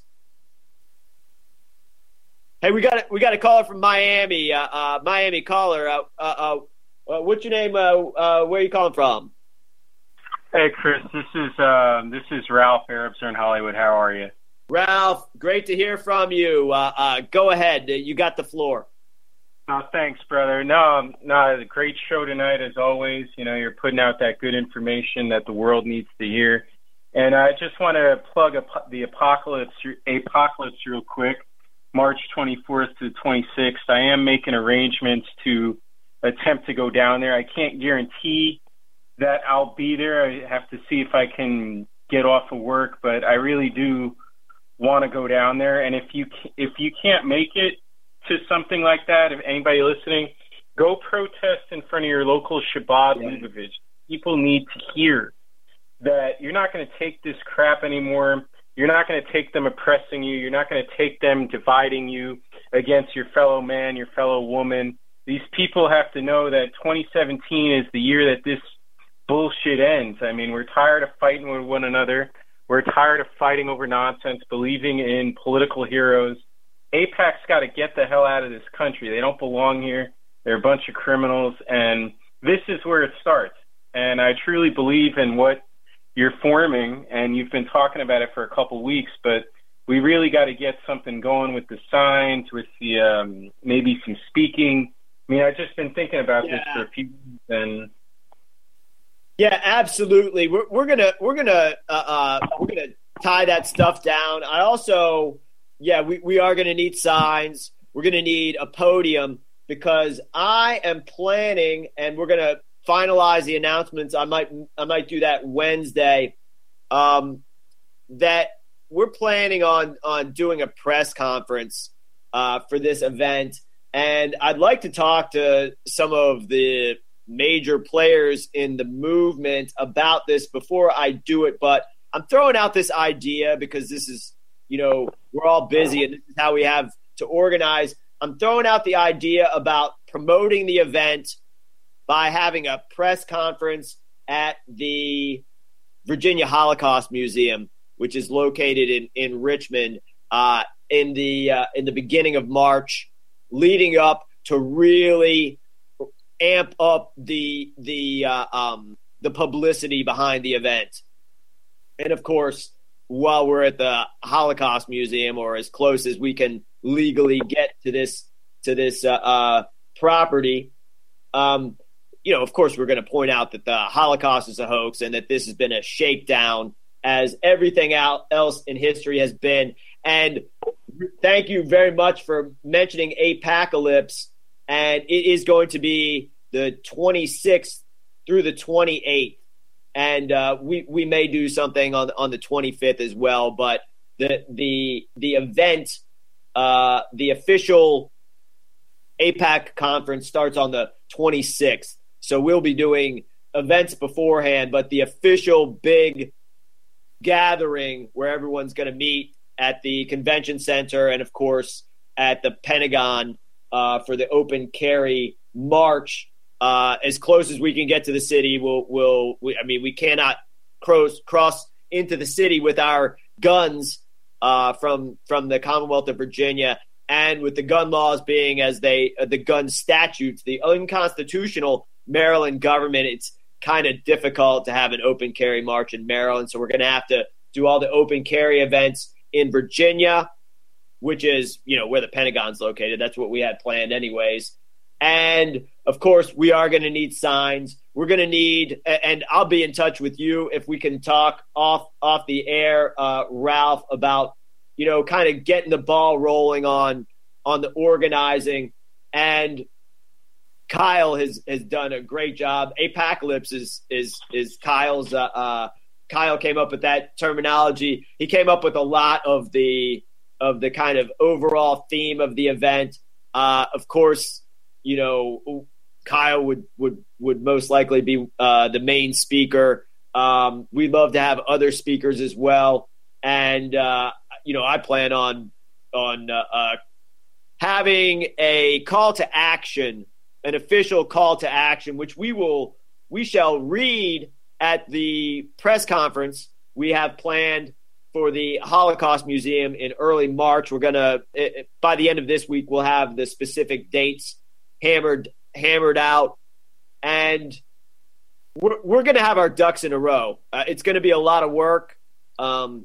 Hey, we got we got a caller from Miami. Uh, uh, Miami caller. Uh, uh, uh, what's your name? Uh, uh, where are you calling from? Hey, Chris. This is um, this is Ralph Arabser in Hollywood. How are you? Ralph, great to hear from you. Uh, uh, go ahead. You got the floor. Oh, thanks, brother. No, no, a great show tonight as always. You know, you're putting out that good information that the world needs to hear. And I just want to plug a, the apocalypse, apocalypse real quick. March twenty-fourth to the twenty-sixth. I am making arrangements to attempt to go down there. I can't guarantee that I'll be there. I have to see if I can get off of work, but I really do want to go down there. And if you if you can't make it to something like that, if anybody listening, go protest in front of your local Chabad yeah. Lubavitch. People need to hear that you're not going to take this crap anymore. You're not going to take them oppressing you. You're not going to take them dividing you against your fellow man, your fellow woman. These people have to know that twenty seventeen is the year that this bullshit ends. I mean, we're tired of fighting with one another. We're tired of fighting over nonsense, believing in political heroes. AIPAC's got to get the hell out of this country. They don't belong here. They're a bunch of criminals, and this is where it starts. And I truly believe in what you're forming, and you've been talking about it for a couple weeks, but we really got to get something going with the signs, with the um, maybe some speaking. I mean, I've just been thinking about yeah. this for a few weeks, and yeah, absolutely. We're we're gonna we're gonna uh, uh, we're gonna tie that stuff down. I also, yeah, we, we are gonna need signs. We're gonna need a podium, because I am planning, and we're gonna finalize the announcements. I might I might do that Wednesday. Um, that we're planning on on doing a press conference uh, for this event, and I'd like to talk to some of the major players in the movement about this before I do it. But I'm throwing out this idea because this is, you know, we're all busy and this is how we have to organize. I'm throwing out the idea about promoting the event by having a press conference at the Virginia Holocaust Museum, which is located in, in Richmond, uh, in the uh, in the beginning of March, leading up to really amp up the the uh, um, the publicity behind the event. And of course, while we're at the Holocaust Museum, or as close as we can legally get to this to this uh, uh, property, um, you know, of course, we're going to point out that the Holocaust is a hoax and that this has been a shakedown, as everything else in history has been. And thank you very much for mentioning Apocalypse. And it is going to be the twenty-sixth through the twenty-eighth. And uh, we we may do something on on the twenty-fifth as well. But the the the event, uh, the official APAC conference starts on the twenty-sixth. So we'll be doing events beforehand, but the official big gathering where everyone's going to meet at the convention center and, of course, at the Pentagon uh, for the open carry march. Uh, as close as we can get to the city, we'll, we'll we, I mean, we cannot cross, cross into the city with our guns uh, from from the Commonwealth of Virginia, and with the gun laws being as they uh, the gun statutes, the unconstitutional Maryland government, it's kind of difficult to have an open carry march in Maryland. So we're going to have to do all the open carry events in Virginia, which is, you know, where the Pentagon's located. That's what we had planned anyways. And, of course, we are going to need signs. We're going to need – and I'll be in touch with you if we can talk off off the air, uh, Ralph, about, you know, kind of getting the ball rolling on on the organizing. And Kyle has, has done a great job. Apocalypse is is is Kyle's uh, – uh, Kyle came up with that terminology. He came up with a lot of the of the kind of overall theme of the event. Uh, of course – you know, Kyle would, would, would most likely be uh, the main speaker. Um, we'd love to have other speakers as well. And, uh, you know, I plan on on uh, uh, having a call to action, an official call to action, which we will we shall read at the press conference we have planned for the Holocaust Museum in early March. We're going to, by the end of this week, we'll have the specific dates hammered hammered out, and we're, we're going to have our ducks in a row. Uh, it's going to be a lot of work, um,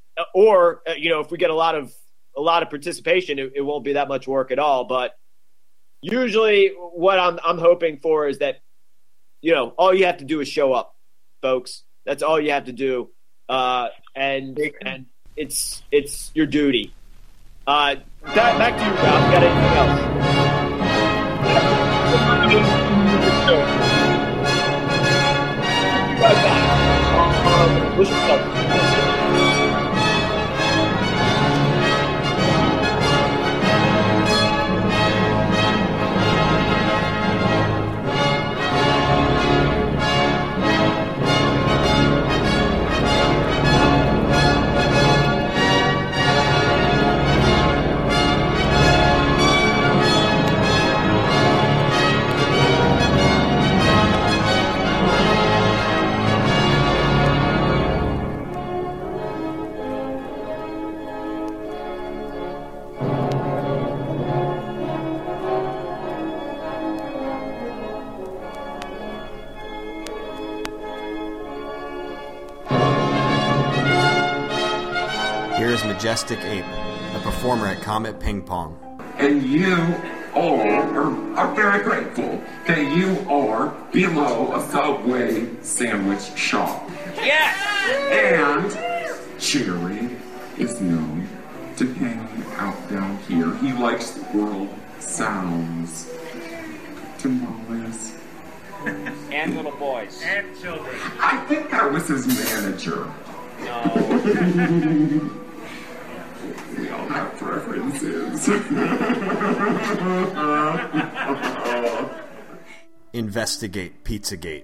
or uh, you know, if we get a lot of a lot of participation, it, it won't be that much work at all. But usually, what I'm I'm hoping for is that, you know, all you have to do is show up, folks. That's all you have to do, uh, and and it's it's your duty. Uh, that, back to you, Ralph. Got anything else? Right back. Um, wish you Majestic Ape, a performer at Comet Ping Pong. And you all are, are very grateful that you are below a Subway sandwich shop. Yes! And Jerry is known to hang out down here. He likes the world sounds. Tamales. And little boys. And children. I think that was his manager. No. We all have preferences. Investigate Pizzagate.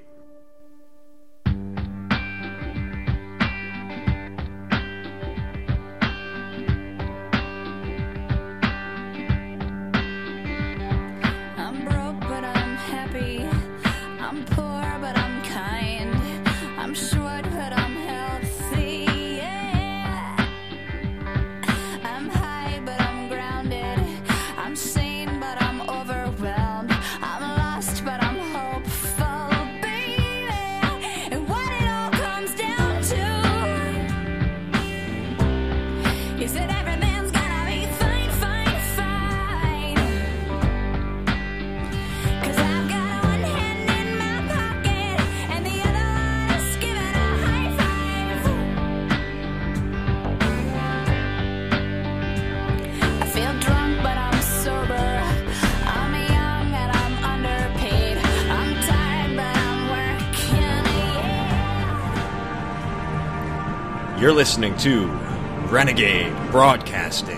I'm broke, but I'm happy. I'm poor, but I'm kind. I'm short, but I'm healthy. Yeah. I'm high, but I'm grounded. I'm sane, but I'm overwhelmed. I'm lost, but I'm hopeful, baby. And what it all comes down to is that every man's gonna be fine, fine, fine. 'Cause I've got one hand in my pocket and the other one is giving You're listening to Renegade Broadcasting.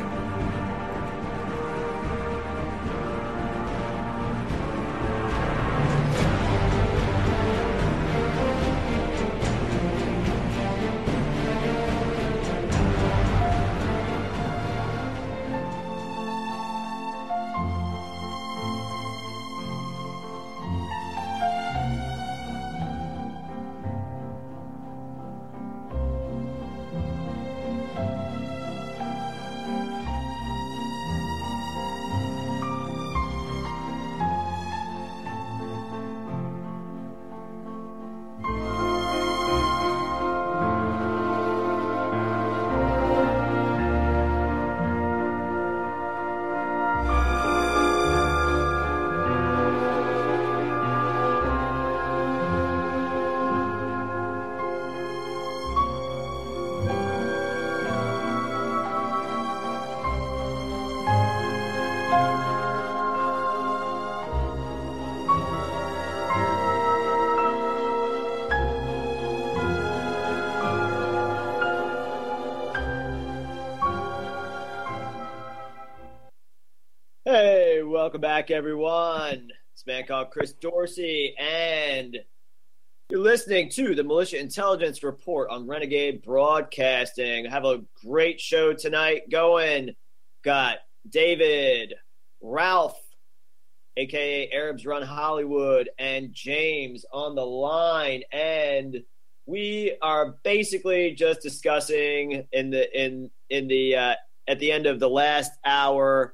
Hey, welcome back, everyone. It's a man called Chris Dorsey, and you're listening to the Militia Intelligence Report on Renegade Broadcasting. I have a great show tonight going. Got David, Ralph, a k a. Arabs Run Hollywood, and James on the line, and we are basically just discussing in the in in the uh, at the end of the last hour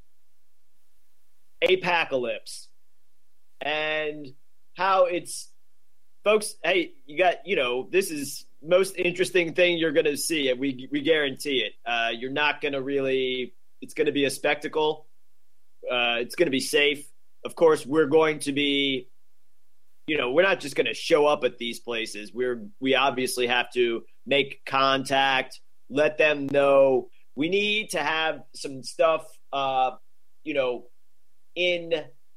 apocalypse and how it's, folks, hey, you got, you know, this is most interesting thing you're going to see, and we we guarantee it. Uh, you're not going to really, it's going to be a spectacle. Uh, it's going to be safe. Of course, we're going to be, you know, we're not just going to show up at these places. We're, we obviously have to make contact, let them know. We need to have some stuff, uh, you know, in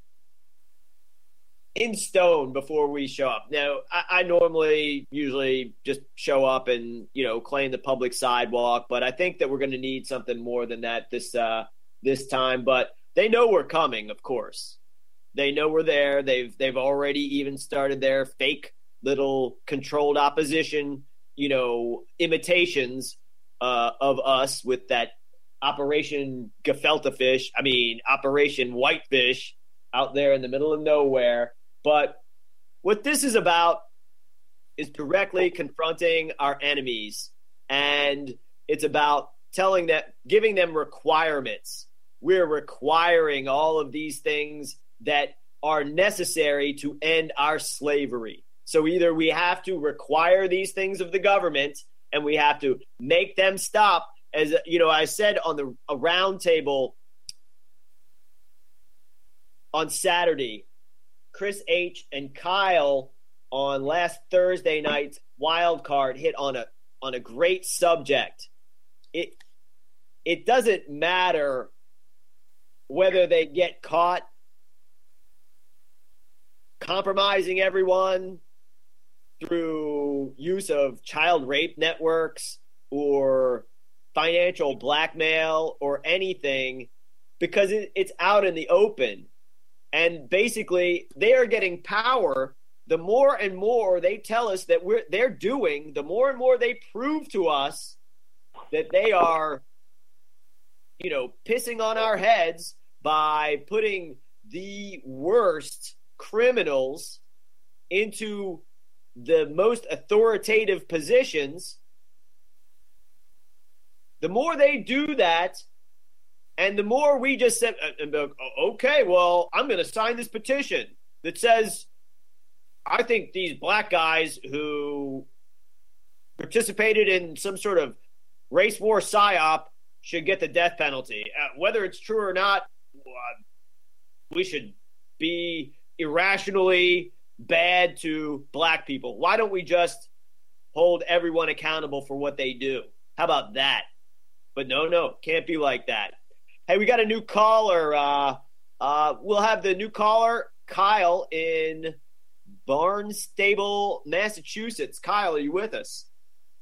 in stone before we show up. Now, I, I normally usually just show up and, you know, claim the public sidewalk, but I think that we're going to need something more than that this uh, this time. But they know we're coming, of course. They know we're there. They've they've already even started their fake little controlled opposition, you know, imitations uh, of us with that Operation Gefilte Fish, I mean, Operation Whitefish out there in the middle of nowhere. But what this is about is directly confronting our enemies. And it's about telling that, giving them requirements. We're requiring all of these things that are necessary to end our slavery. So either we have to require these things of the government and we have to make them stop. As you know, I said on the a round table on Saturday, Chris H. and Kyle on last Thursday night's wild card hit on a on a great subject. It it doesn't matter whether they get caught compromising everyone through use of child rape networks or financial blackmail or anything, because it, it's out in the open. And basically, they are getting power. The more and more they tell us that we're they're doing, the more and more they prove to us that they are, you know, pissing on our heads by putting the worst criminals into the most authoritative positions. The more they do that, and the more we just said, okay, well, I'm going to sign this petition that says, I think these black guys who participated in some sort of race war psyop should get the death penalty. Uh, whether it's true or not, uh, we should be irrationally bad to black people. Why don't we just hold everyone accountable for what they do? How about that? But no, no, can't be like that. Hey, we got a new caller. Uh, uh, we'll have the new caller, Kyle, in Barnstable, Massachusetts. Kyle, are you with us?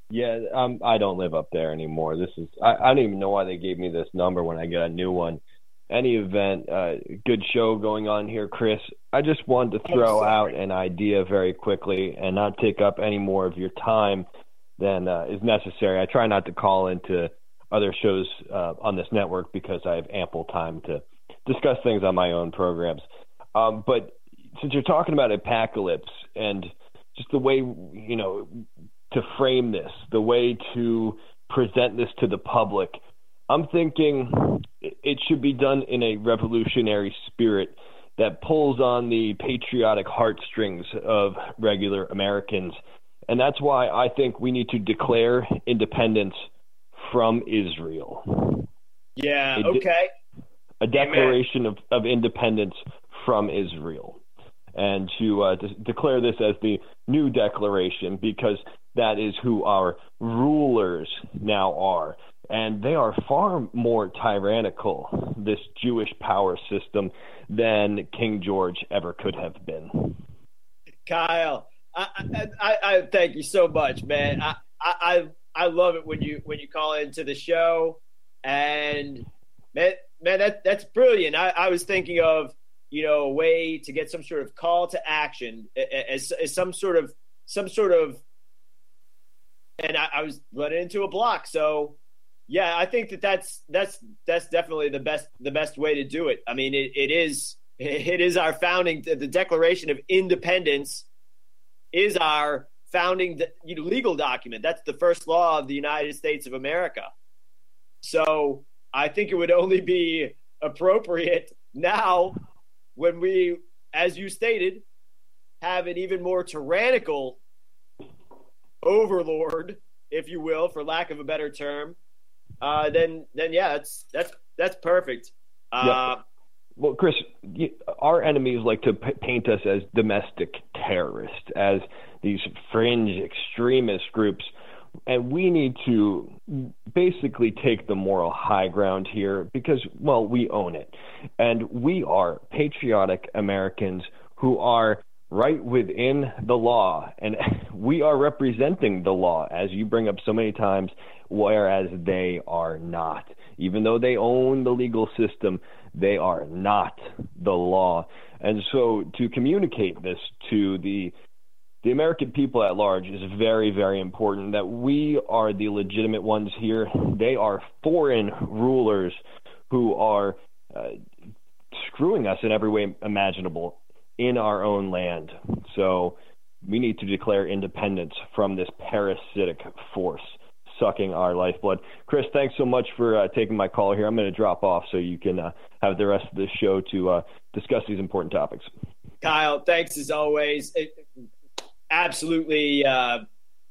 Yeah, um, I don't live up there anymore. This is I, I don't even know why they gave me this number when I get a new one. Any event, uh, good show going on here, Chris. I just wanted to throw out an idea very quickly and not take up any more of your time than uh, is necessary. I try not to call into other shows uh, on this network because I have ample time to discuss things on my own programs. Um, but since you're talking about apocalypse and just the way, you know, to frame this, the way to present this to the public, I'm thinking it should be done in a revolutionary spirit that pulls on the patriotic heartstrings of regular Americans. And that's why I think we need to declare independence from Israel. Yeah, a de- okay. A declaration of, of independence from Israel. And to uh, de- declare this as the new declaration, because that is who our rulers now are. And they are far more tyrannical, this Jewish power system, than King George ever could have been. Kyle, I, I, I, I thank you so much, man. I, I, I love it when you when you call into the show, and man, man, that that's brilliant. I, I was thinking of, you know, a way to get some sort of call to action, as, as some sort of some sort of, and I, I was running into a block, so. Yeah, I think that that's that's that's definitely the best the best way to do it. I mean, it, it is it is our founding. The Declaration of Independence is our founding you know, legal document. That's the first law of the United States of America. So I think it would only be appropriate now when we, as you stated, have an even more tyrannical overlord, if you will, for lack of a better term. Uh, then, then yeah, that's that's that's perfect. Uh, yeah. Well, Chris, our enemies like to p- paint us as domestic terrorists, as these fringe extremist groups, and we need to basically take the moral high ground here because, well, we own it, and we are patriotic Americans who are right within the law, and we are representing the law, as you bring up so many times, whereas they are not. Even though they own the legal system, they are not the law. And so to communicate this to the the American people at large is very, very important, that we are the legitimate ones here. They are foreign rulers who are uh, screwing us in every way imaginable in our own land. So we need to declare independence from this parasitic force sucking our lifeblood. Chris, thanks so much for uh, taking my call here. I'm going to drop off so you can uh, have the rest of the show to uh, discuss these important topics. Kyle, thanks as always. It, absolutely, uh,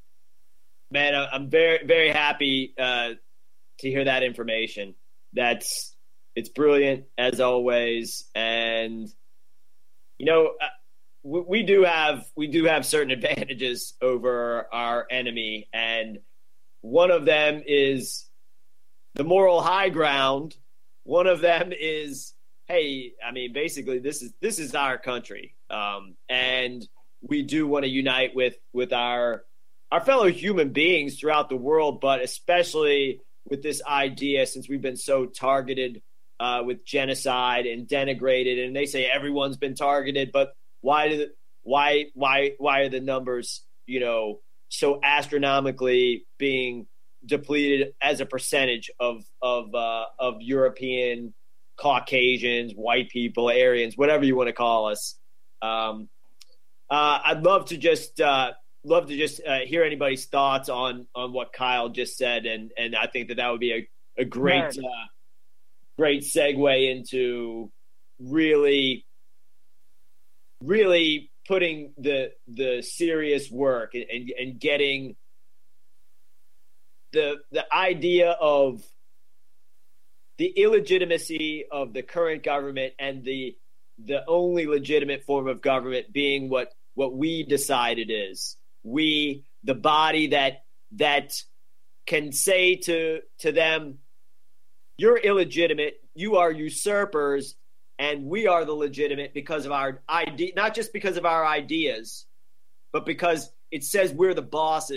man, I'm very, very happy uh, to hear that information. That's it's brilliant as always. And you know, we, we do have we do have certain advantages over our enemy, and one of them is the moral high ground. One of them is, hey, I mean, basically, this is this is our country, um, and we do want to unite with with our our fellow human beings throughout the world, but especially with this idea, since we've been so targeted Uh, with genocide and denigrated, and they say everyone's been targeted, but why do the, why why why are the numbers, you know, so astronomically being depleted as a percentage of of uh, of European, Caucasians, white people, Aryans, whatever you want to call us? Um, uh, I'd love to just uh, love to just uh, hear anybody's thoughts on on what Kyle just said, and and I think that that would be a a great. Uh, Great segue into really, really putting the the serious work and, and, and getting the the idea of the illegitimacy of the current government and the the only legitimate form of government being what what we decide it is. We, the body that that can say to to them, you're illegitimate, you are usurpers, and we are the legitimate because of our idea, not just because of our ideas, but because it says we're the bosses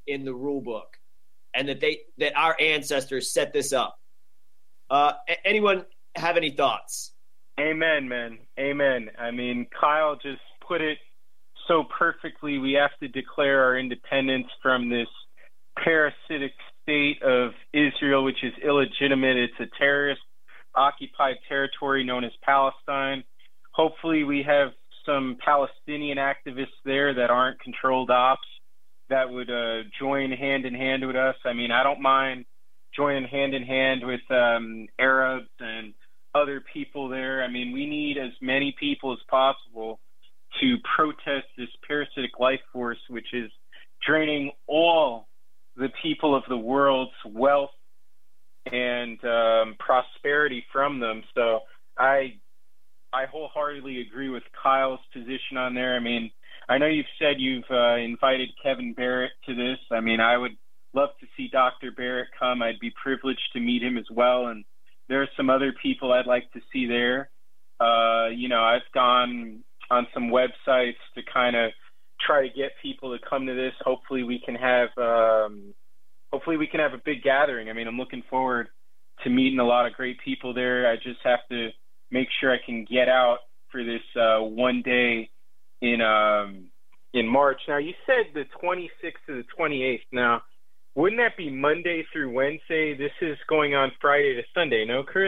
in the rule book, and that they that our ancestors set this up. Uh, anyone have any thoughts? Amen, man. Amen. I mean, Kyle just put it so perfectly. We have to declare our independence from this parasitic state of Israel, which is illegitimate. It's a terrorist occupied territory known as Palestine. Hopefully we have some Palestinian activists there that aren't controlled ops that would uh, join hand in hand with us. I mean, I don't mind joining hand in hand with um, Arabs and other people there. I mean, we need as many people as possible to protest this parasitic life force, which is draining all the people of the world's wealth and um, prosperity from them. So I I wholeheartely agree with Kyle's position on there. I mean, I know you've said you've uh, invited Kevin Barrett to this. I mean, I would love to see Doctor Barrett come. I'd be privileged to meet him as well. And there are some other people I'd like to see there. Uh, you know, I've gone on some websites to kind of try to get people to come to this. Hopefully we can have um, hopefully we can have a big gathering. I mean, I'm looking forward to meeting a lot of great people there. I just have to make sure I can get out for this uh, one day in um, in March. Now, you said the twenty-sixth to the twenty-eighth. Now, wouldn't that be Monday through Wednesday? This is going on Friday to Sunday, no, Chris?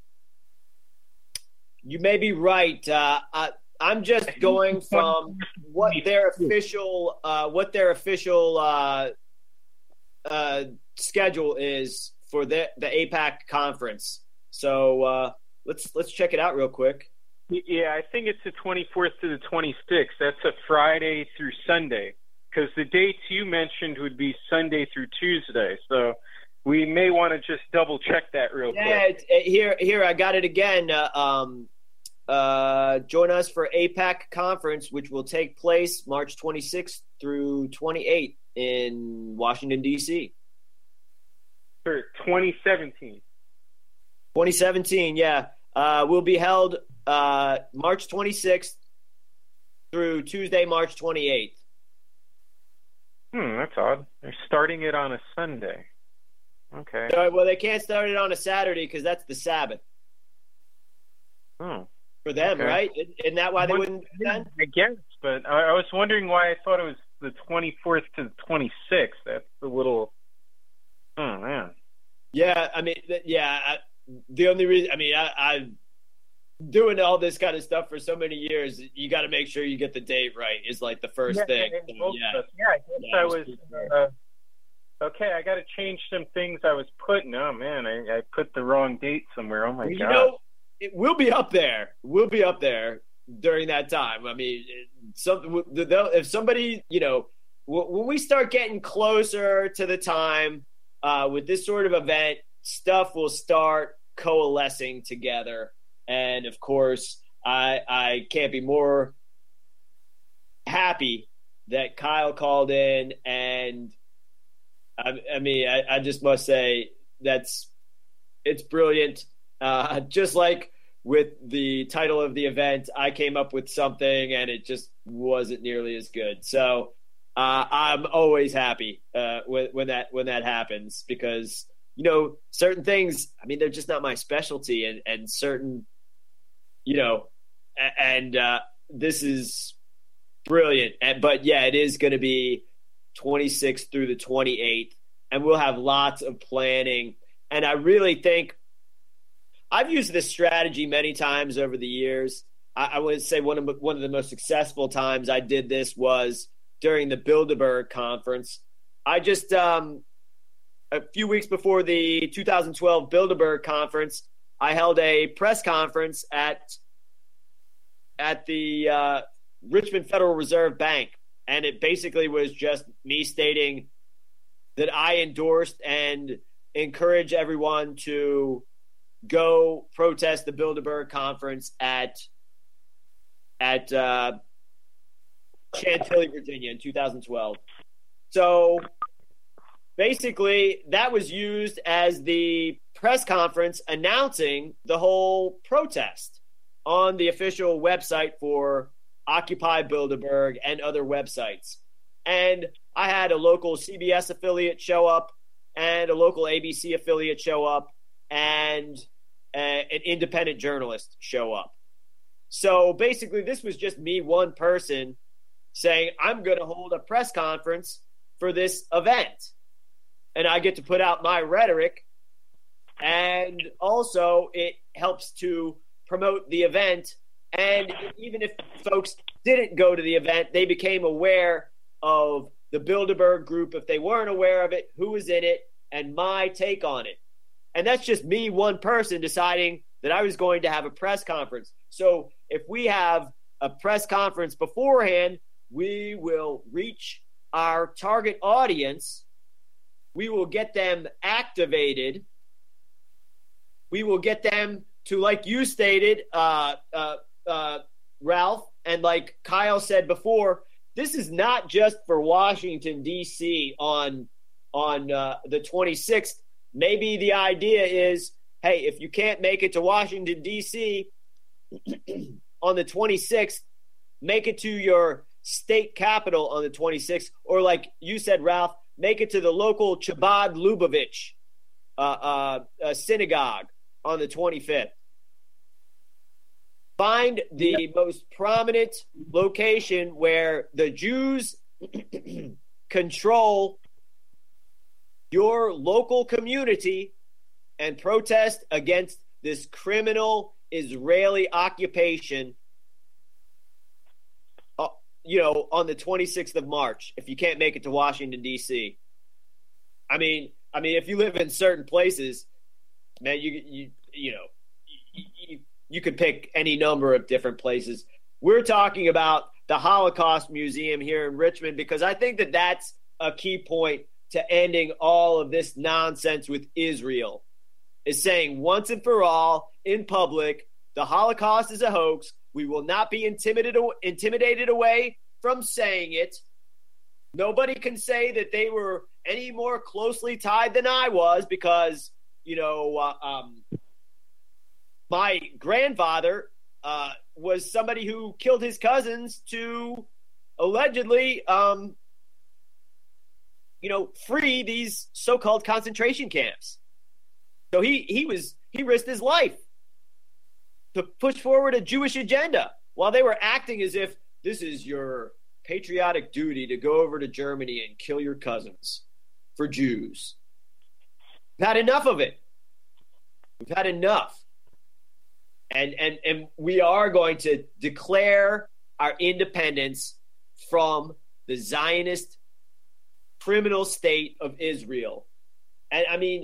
You may be right. Uh, I, I'm just going from what their official uh, what their official uh, uh, schedule is for the the AIPAC conference. So uh, let's let's check it out real quick. Yeah, I think it's the twenty-fourth to the twenty-sixth. That's a Friday through Sunday, because the dates you mentioned would be Sunday through Tuesday. So we may want to just double check that real yeah, quick. Yeah, here here I got it again. Uh, um, uh, join us for AIPAC conference, which will take place March twenty-sixth through twenty-eighth in Washington, D C For twenty seventeen. twenty seventeen, yeah. Uh, will be held uh, March twenty-sixth through Tuesday, March twenty-eighth. Hmm, that's odd. They're starting it on a Sunday. Okay. So, well, they can't start it on a Saturday because that's the Sabbath. Oh. For them, okay. Right? Isn't that why they wouldn't do that? I guess, but I, I was wondering why I thought it was the twenty-fourth to the twenty-sixth. That's a little... Oh, man. Yeah, I mean, yeah, I, the only reason, I mean, I, I've doing all this kind of stuff for so many years, you got to make sure you get the date right is like the first yeah, thing. Yeah, so, yeah. yeah, I guess yeah, I was, uh, okay, I got to change some things I was putting. Oh, man, I, I put the wrong date somewhere. Oh, my well, God. You know, it will be up there. We'll be up there during that time. I mean, some, if somebody, you know, when we start getting closer to the time uh, with this sort of event, stuff will start coalescing together. And of course, I I can't be more happy that Kyle called in. And I, I mean, I, I just must say that's it's brilliant. Uh, just like with the title of the event, I came up with something and it just wasn't nearly as good. So uh, I'm always happy uh, when, when that when that happens because, you know, certain things, I mean, they're just not my specialty and, and certain, you know, and uh, this is brilliant. And, but, yeah, it is going to be twenty-sixth through the twenty-eighth, and we'll have lots of planning. And I really think I've used this strategy many times over the years. I, I would say one of one of the most successful times I did this was during the Bilderberg conference. I just um, a few weeks before the two thousand twelve Bilderberg conference, I held a press conference at at the uh, Richmond Federal Reserve Bank, and it basically was just me stating that I endorsed and encourage everyone to go protest the Bilderberg conference at at uh, Chantilly, Virginia in two thousand twelve. So basically, that was used as the press conference announcing the whole protest on the official website for Occupy Bilderberg and other websites. And I had a local C B S affiliate show up and a local A B C affiliate show up and uh, an independent journalist show up. So basically, this was just me, one person, saying, I'm going to hold a press conference for this event. And I get to put out my rhetoric. And also, it helps to promote the event. And even if folks didn't go to the event, they became aware of the Bilderberg group. If they weren't aware of it, who was in it, and my take on it. And that's just me, one person, deciding that I was going to have a press conference. So if we have a press conference beforehand, we will reach our target audience. We will get them activated. We will get them to, like you stated, uh, uh, uh, Ralph, and like Kyle said before, this is not just for Washington, D C on, on uh, the twenty-sixth. Maybe the idea is, hey, if you can't make it to Washington, D C on the twenty-sixth, make it to your state capital on the twenty-sixth. Or like you said, Ralph, make it to the local Chabad Lubavitch uh, uh, uh, synagogue on the twenty-fifth. Find the yep. most prominent location where the Jews control your local community and protest against this criminal Israeli occupation, uh, you know, on the twenty-sixth of March, if you can't make it to Washington, D C. I mean, I mean, if you live in certain places, man, you, you, you know, you, you, you could pick any number of different places. We're talking about the Holocaust Museum here in Richmond because I think that that's a key point to ending all of this nonsense with Israel, is saying once and for all in public, the Holocaust is a hoax. We will not be intimidated, intimidated away from saying it. Nobody can say that they were any more closely tied than I was because, you know, uh, um, my grandfather uh, was somebody who killed his cousins to allegedly, um, you know, free these so-called concentration camps. So he he was he risked his life to push forward a Jewish agenda while they were acting as if this is your patriotic duty to go over to Germany and kill your cousins for Jews. We've had enough of it. We've had enough. And and and we are going to declare our independence from the Zionist criminal state of Israel. And I mean,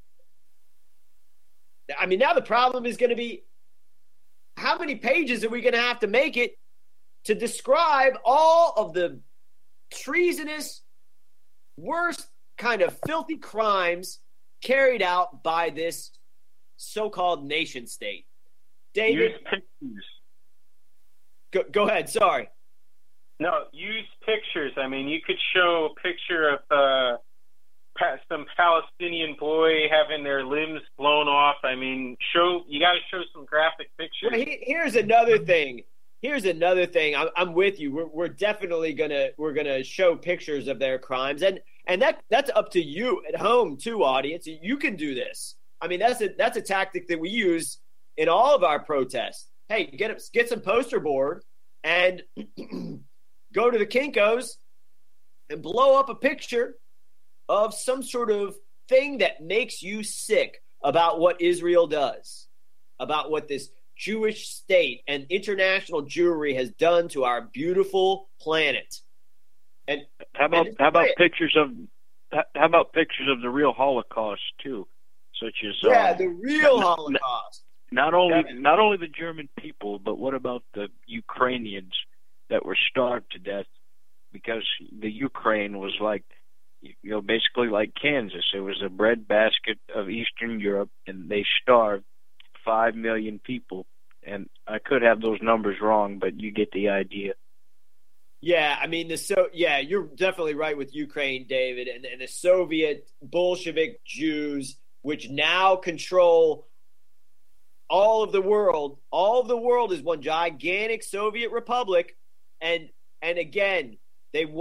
I mean, now the problem is going to be, how many pages are we going to have to make it to describe all of the treasonous, worst kind of filthy crimes carried out by this so-called nation state? David, use pictures. Go, go ahead. Sorry. No, use pictures. I mean, you could show a picture of uh, some Palestinian boy having their limbs blown off. I mean, show you got to show some graphic pictures. Well, he, here's another thing. Here's another thing. I'm, I'm with you. We're, we're definitely gonna we're gonna show pictures of their crimes, and and that that's up to you at home too, audience. You can do this. I mean, that's a that's a tactic that we use in all of our protests. Hey, get get some poster board and go to the Kinko's and blow up a picture of some sort of thing that makes you sick about what Israel does, about what this Jewish state and international Jewry has done to our beautiful planet. And how about and how about pictures of how about pictures of the real Holocaust too, such as yeah, um, the real Holocaust. Not only Yeah. not only the German people, but what about the Ukrainians that were starved to death because the Ukraine was like, you know, basically like Kansas. It was a breadbasket of Eastern Europe, and they starved five million people. And I could have those numbers wrong, but you get the idea. Yeah, I mean the so yeah, you're definitely right with Ukraine, David, and, and the Soviet Bolshevik Jews, which now control all of the world. All of the world is one gigantic Soviet republic, and and again, they want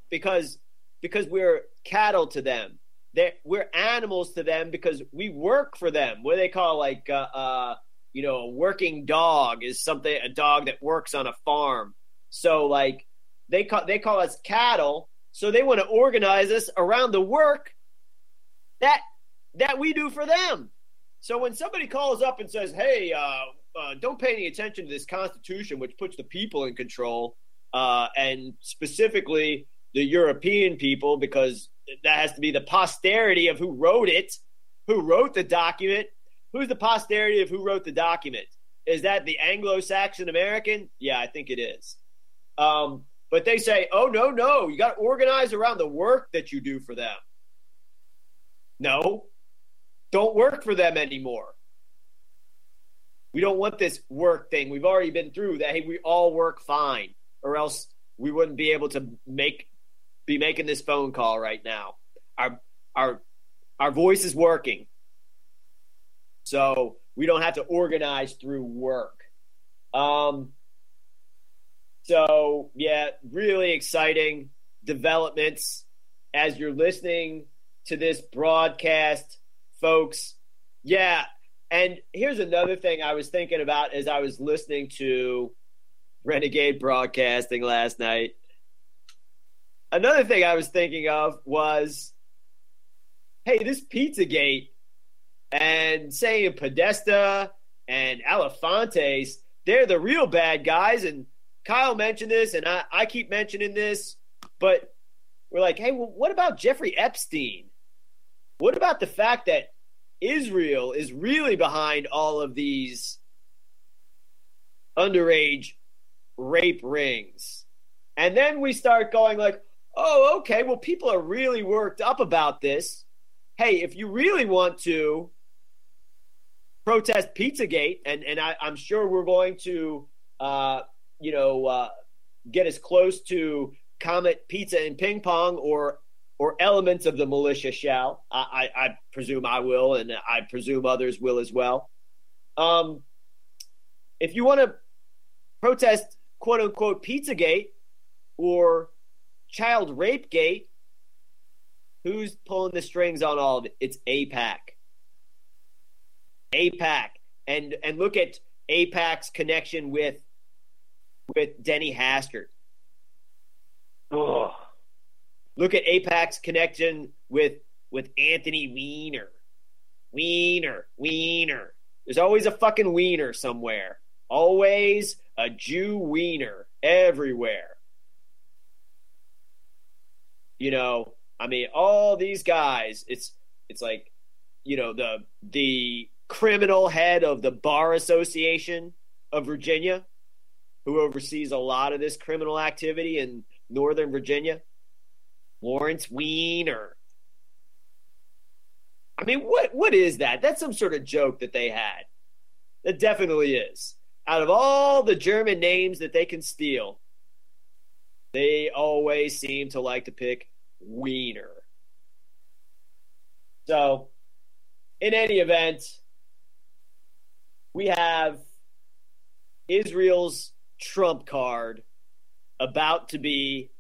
because because we're cattle to them. They're, we're animals to them because we work for them. What do they call like uh, uh you know, a working dog is something a dog that works on a farm. So like they call they call us cattle. So they want to organize us around the work that that we do for them. So when somebody calls up and says, "Hey, uh, uh, don't pay any attention to this Constitution, which puts the people in control," uh, and specifically the European people, because that has to be the posterity of who wrote it, who wrote the document. Who's the posterity of who wrote the document? Is that the Anglo-Saxon American? Yeah, I think it is. Um, but they say, "Oh, no, no, you got to organize around the work that you do for them." No, don't work for them anymore. We don't want this work thing. We've already been through that. Hey, we all work fine, or else we wouldn't be able to make be making this phone call right now. Our our our voice is working, so we don't have to organize through work. Um. So yeah, really exciting developments as you're listening to this broadcast, folks. Yeah. And here's another thing I was thinking about as I was listening to Renegade Broadcasting last night. Another thing I was thinking of was, hey, this Pizzagate and saying Podesta and Elefantes, they're the real bad guys. And Kyle mentioned this, and I, I keep mentioning this, but we're like, hey, well, what about Jeffrey Epstein? What about the fact that Israel is really behind all of these underage rape rings? And then we start going like, oh, okay, well, people are really worked up about this. Hey, if you really want to protest Pizzagate, and, and I, I'm sure we're going to, uh, you know, uh, get as close to Comet Pizza and Ping Pong or or elements of the militia shall. I, I, I presume I will, and I presume others will as well. Um, if you want to protest, quote-unquote, Pizzagate or child rape gate, who's pulling the strings on all of it? It's AIPAC. AIPAC. And and look at AIPAC's connection with, with Denny Hastert. Ugh. Look at AIPAC's connection with with Anthony Weiner. Weiner, Weiner. There's always a fucking Wiener somewhere. Always a Jew Wiener everywhere. You know, I mean, all these guys, it's it's like, you know, the the criminal head of the Bar Association of Virginia, who oversees a lot of this criminal activity in Northern Virginia. Lawrence Weiner. I mean, what what is that? That's some sort of joke that they had. That definitely is. Out of all the German names that they can steal, they always seem to like to pick Wiener. So, in any event, we have Israel's trump card about to be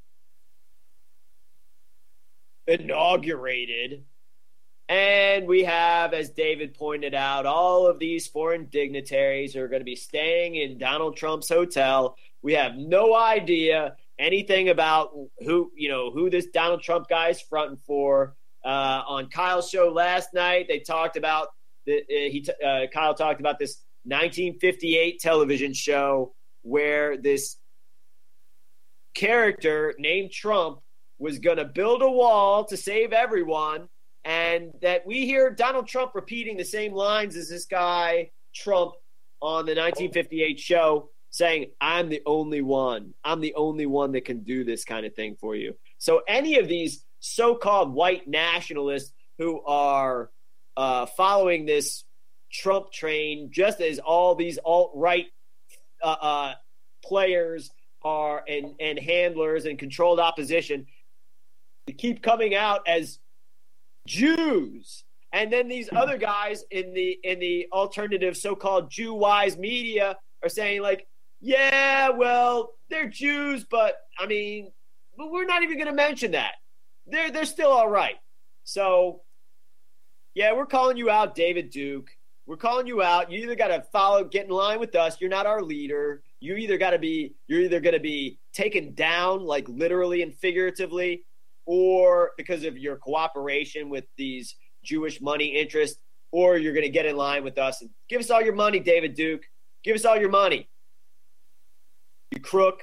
inaugurated, and we have, as David pointed out, all of these foreign dignitaries are going to be staying in Donald Trump's hotel. We have no idea anything about who, you know, who this Donald Trump guy is fronting for. Uh, on Kyle's show last night, they talked about the uh, he t- uh, Kyle talked about this nineteen fifty-eight television show where this character named Trump was going to build a wall to save everyone, and that we hear Donald Trump repeating the same lines as this guy Trump on the nineteen fifty-eight show, saying, I'm the only one. I'm the only one that can do this kind of thing for you. So any of these so-called white nationalists who are uh, following this Trump train, just as all these alt-right uh, uh, players are and, and handlers and controlled opposition, to keep coming out as Jews, and then these other guys in the in the alternative so-called Jew-wise media are saying like, yeah, well, they're Jews, but I mean, but we're not even going to mention that. They're they're still all right. So, yeah, we're calling you out, David Duke. We're calling you out. You either got to follow, get in line with us. You're not our leader. You either got to be, you're either going to be taken down, like literally and figuratively, or because of your cooperation with these Jewish money interests, or you're going to get in line with us and give us all your money, David Duke. Give us all your money, you crook.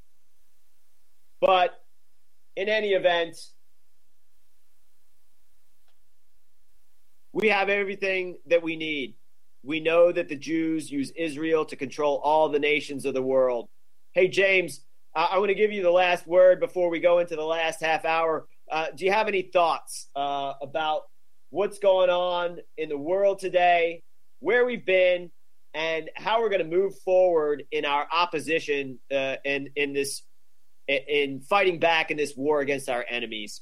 But in any event, we have everything that we need. We know that the Jews use Israel to control all the nations of the world. Hey, James, uh, I want to give you the last word before we go into the last half hour. Uh, do you have any thoughts uh, about what's going on in the world today, where we've been, and how we're going to move forward in our opposition uh, in, in this in fighting back in this war against our enemies?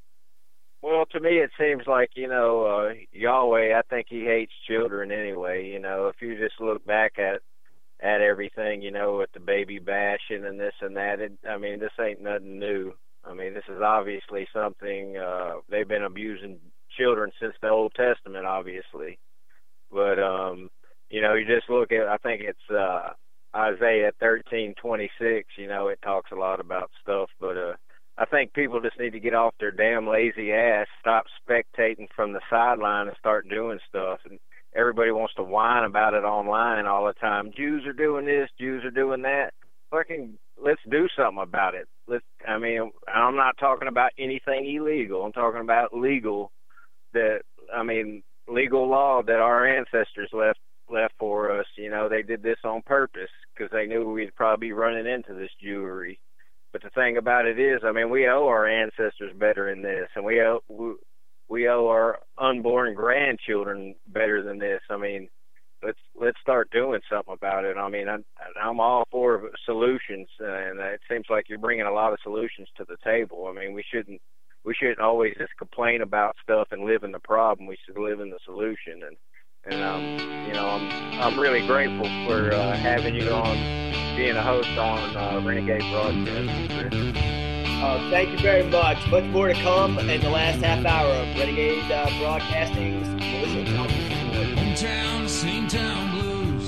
Well, to me, it seems like, you know, uh, Yahweh, I think he hates children anyway. You know, if you just look back at at everything, you know, with the baby bashing and this and that, it, I mean, this ain't nothing new. I mean, this is obviously something, uh, they've been abusing children since the Old Testament, obviously. But, um, you know, you just look at, I think it's uh, Isaiah thirteen twenty-six, you know, it talks a lot about stuff, but uh, I think people just need to get off their damn lazy ass, stop spectating from the sideline and start doing stuff. And everybody wants to whine about it online all the time. Jews are doing this, Jews are doing that. Fucking, let's do something about it. Let's. I mean, I'm not talking about anything illegal. I'm talking about legal, that, I mean, legal law that our ancestors left left for us. You know, they did this on purpose because they knew we'd probably be running into this Jewry. But the thing about it is, I mean, we owe our ancestors better than this, and we owe we, we owe our unborn grandchildren better than this. I mean, let's let's start doing something about it. I mean, I'm, I'm all for solutions, and it seems like you're bringing a lot of solutions to the table. I mean, we shouldn't we shouldn't always just complain about stuff and live in the problem. We should live in the solution. And and um, you know, I'm I'm really grateful for uh, having you on, being a host on uh, Renegade Broadcast. Uh, thank you very much. Much more to come in the last half hour of Renegade uh, Broadcasting's Militia Talking Sport. Hometown, same town blues.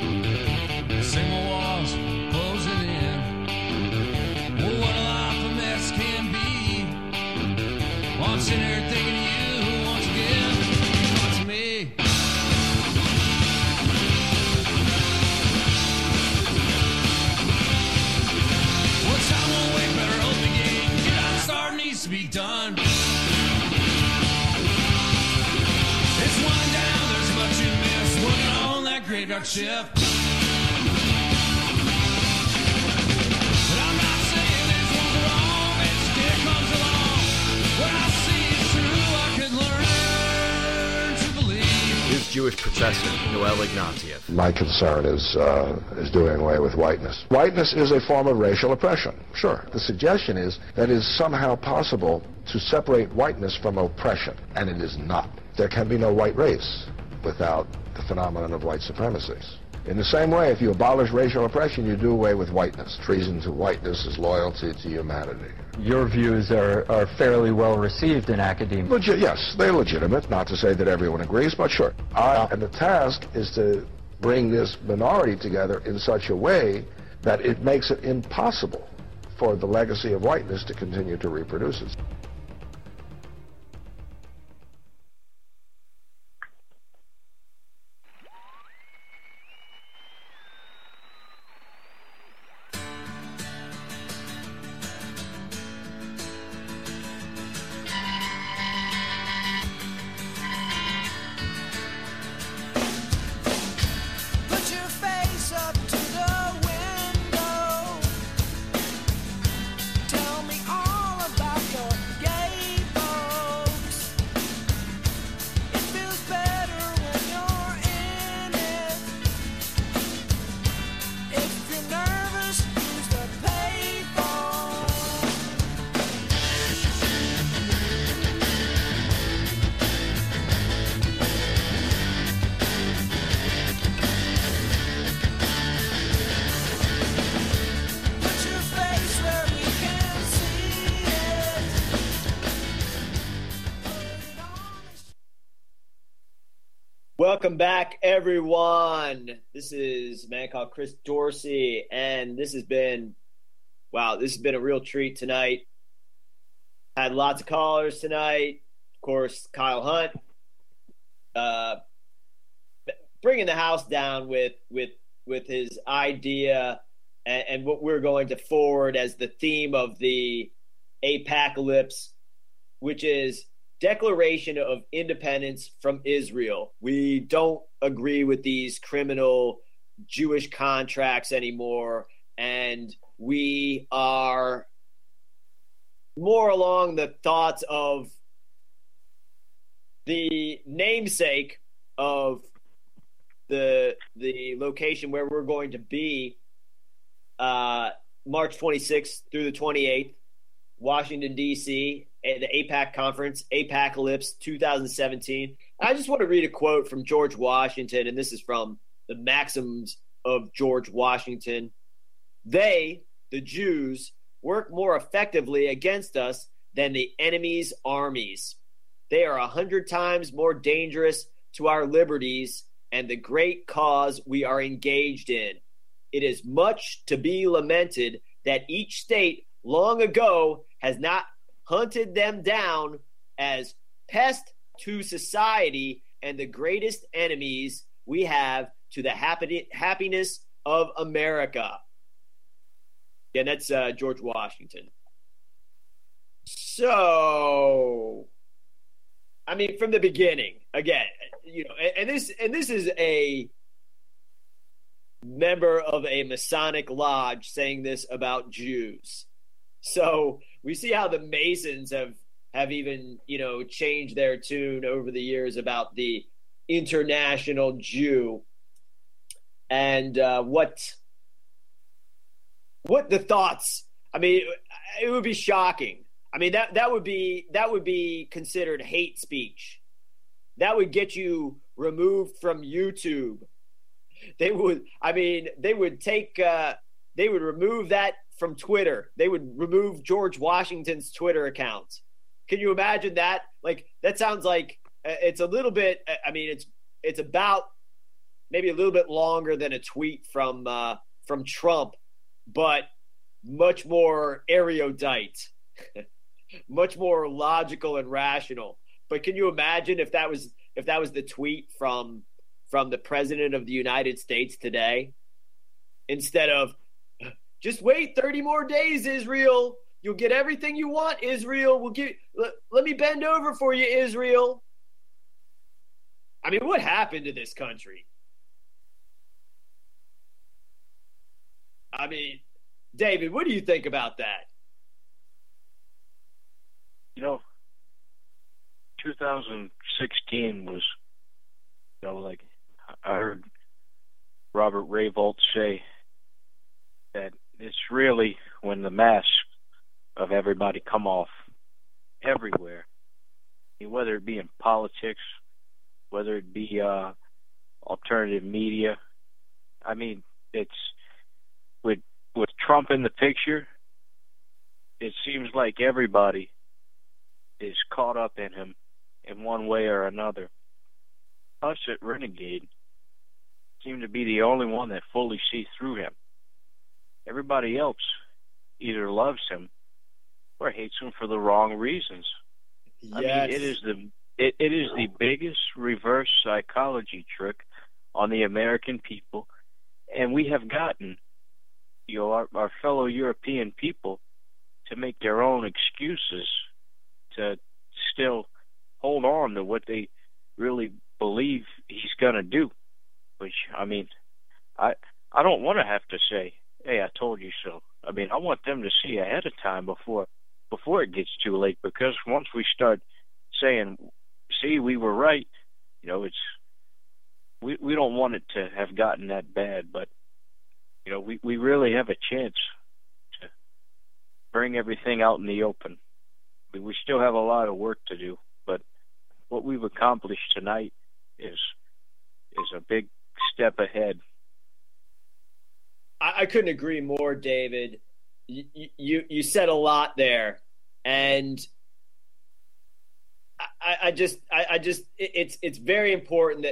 Same old walls closing in. Well, what a life a mess can be. Well, I'm sitting here thinking of you once again. Once me. Well, time won't wait, better open the gate. Get out, start needs to be done. It's winding down, there's much you miss. Working on that graveyard shift. But I'm not saying there's one wrong. As the day comes along, what I see is true. I could learn to believe. Is Jewish professor Noel Ignatieff. My concern is uh, is doing away with whiteness. Whiteness is a form of racial oppression, sure. The suggestion is that it is somehow possible to separate whiteness from oppression, and it is not. There can be no white race without the phenomenon of white supremacy. In the same way, if you abolish racial oppression, you do away with whiteness. Treason to whiteness is loyalty to humanity. Your views are, are fairly well received in academia. Legit, yes, they're legitimate. Not to say that everyone agrees, but sure. Uh, and the task is to bring this minority together in such a way that it makes it impossible for the legacy of whiteness to continue to reproduce itself. Put your face up to the window. Tell me all about your Welcome back, everyone. This is a man called Chris Dorsey, and this has been, wow, this has been a real treat tonight. Had lots of callers tonight. Of course, Kyle Hunt, uh, bringing the house down with with with his idea and, and what we're going to forward as the theme of the APACalypse, which is Declaration of Independence from Israel. We don't agree with these criminal Jewish contracts anymore, and we are more along the thoughts of the namesake of the the location where we're going to be uh, March twenty-sixth through the twenty-eighth, Washington, D C, the APAC conference, APACalypse twenty seventeen. I just want to read a quote from George Washington, and this is from the Maxims of George Washington. They, the Jews, work more effectively against us than the enemy's armies. They are a hundred times more dangerous to our liberties and the great cause we are engaged in. It is much to be lamented that each state long ago has not hunted them down as pest to society and the greatest enemies we have to the happy, happiness of America. Yeah, that's uh, George Washington. So, I mean, from the beginning, again, you know, and, and this and this is a member of a Masonic lodge saying this about Jews. So we see how the Masons have have even, you know, changed their tune over the years about the international Jew and uh, what what the thoughts. I mean, it would be shocking. I mean, that that would be that would be considered hate speech. That would get you removed from YouTube. They would. I mean, they would take. Uh, they would remove that from Twitter. They would remove George Washington's Twitter account. Can you imagine that? Like, that sounds like uh, it's a little bit. Uh, I mean, it's it's about maybe a little bit longer than a tweet from uh, from Trump, but much more erudite, much more logical and rational. But can you imagine if that was if that was the tweet from from the President of the United States today, instead of just wait thirty more days, Israel. You'll get everything you want, Israel. We'll give. Let, let me bend over for you, Israel. I mean, what happened to this country? I mean, David, what do you think about that? You know, two thousand sixteen was, you know, like I heard Robert Raybould say that it's really when the mask of everybody come off everywhere, I mean, whether it be in politics, whether it be uh, alternative media. I mean, it's with with Trump in the picture, it seems like everybody is caught up in him in one way or another. Us at Renegade seem to be the only one that fully see through him. Everybody else either loves him or hates him for the wrong reasons. Yes. I mean, it is the it, it is the biggest reverse psychology trick on the American people, and we have gotten, you know, our, our fellow European people to make their own excuses to still hold on to what they really believe he's going to do. Which, I mean, I I don't want to have to say, hey, I told you so. I mean, I want them to see ahead of time before before it gets too late, because once we start saying, see, we were right, you know, it's we, we don't want it to have gotten that bad, but, you know, we, we really have a chance to bring everything out in the open. We, we still have a lot of work to do, but what we've accomplished tonight is is a big step ahead. I, I couldn't agree more, David. You, you you said a lot there, and I, I just I, I just it's it's very important that, that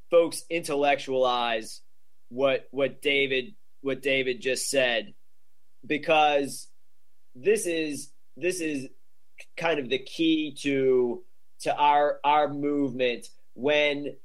folks intellectualize what what David what David just said, because this is this is kind of the key to to our our movement. When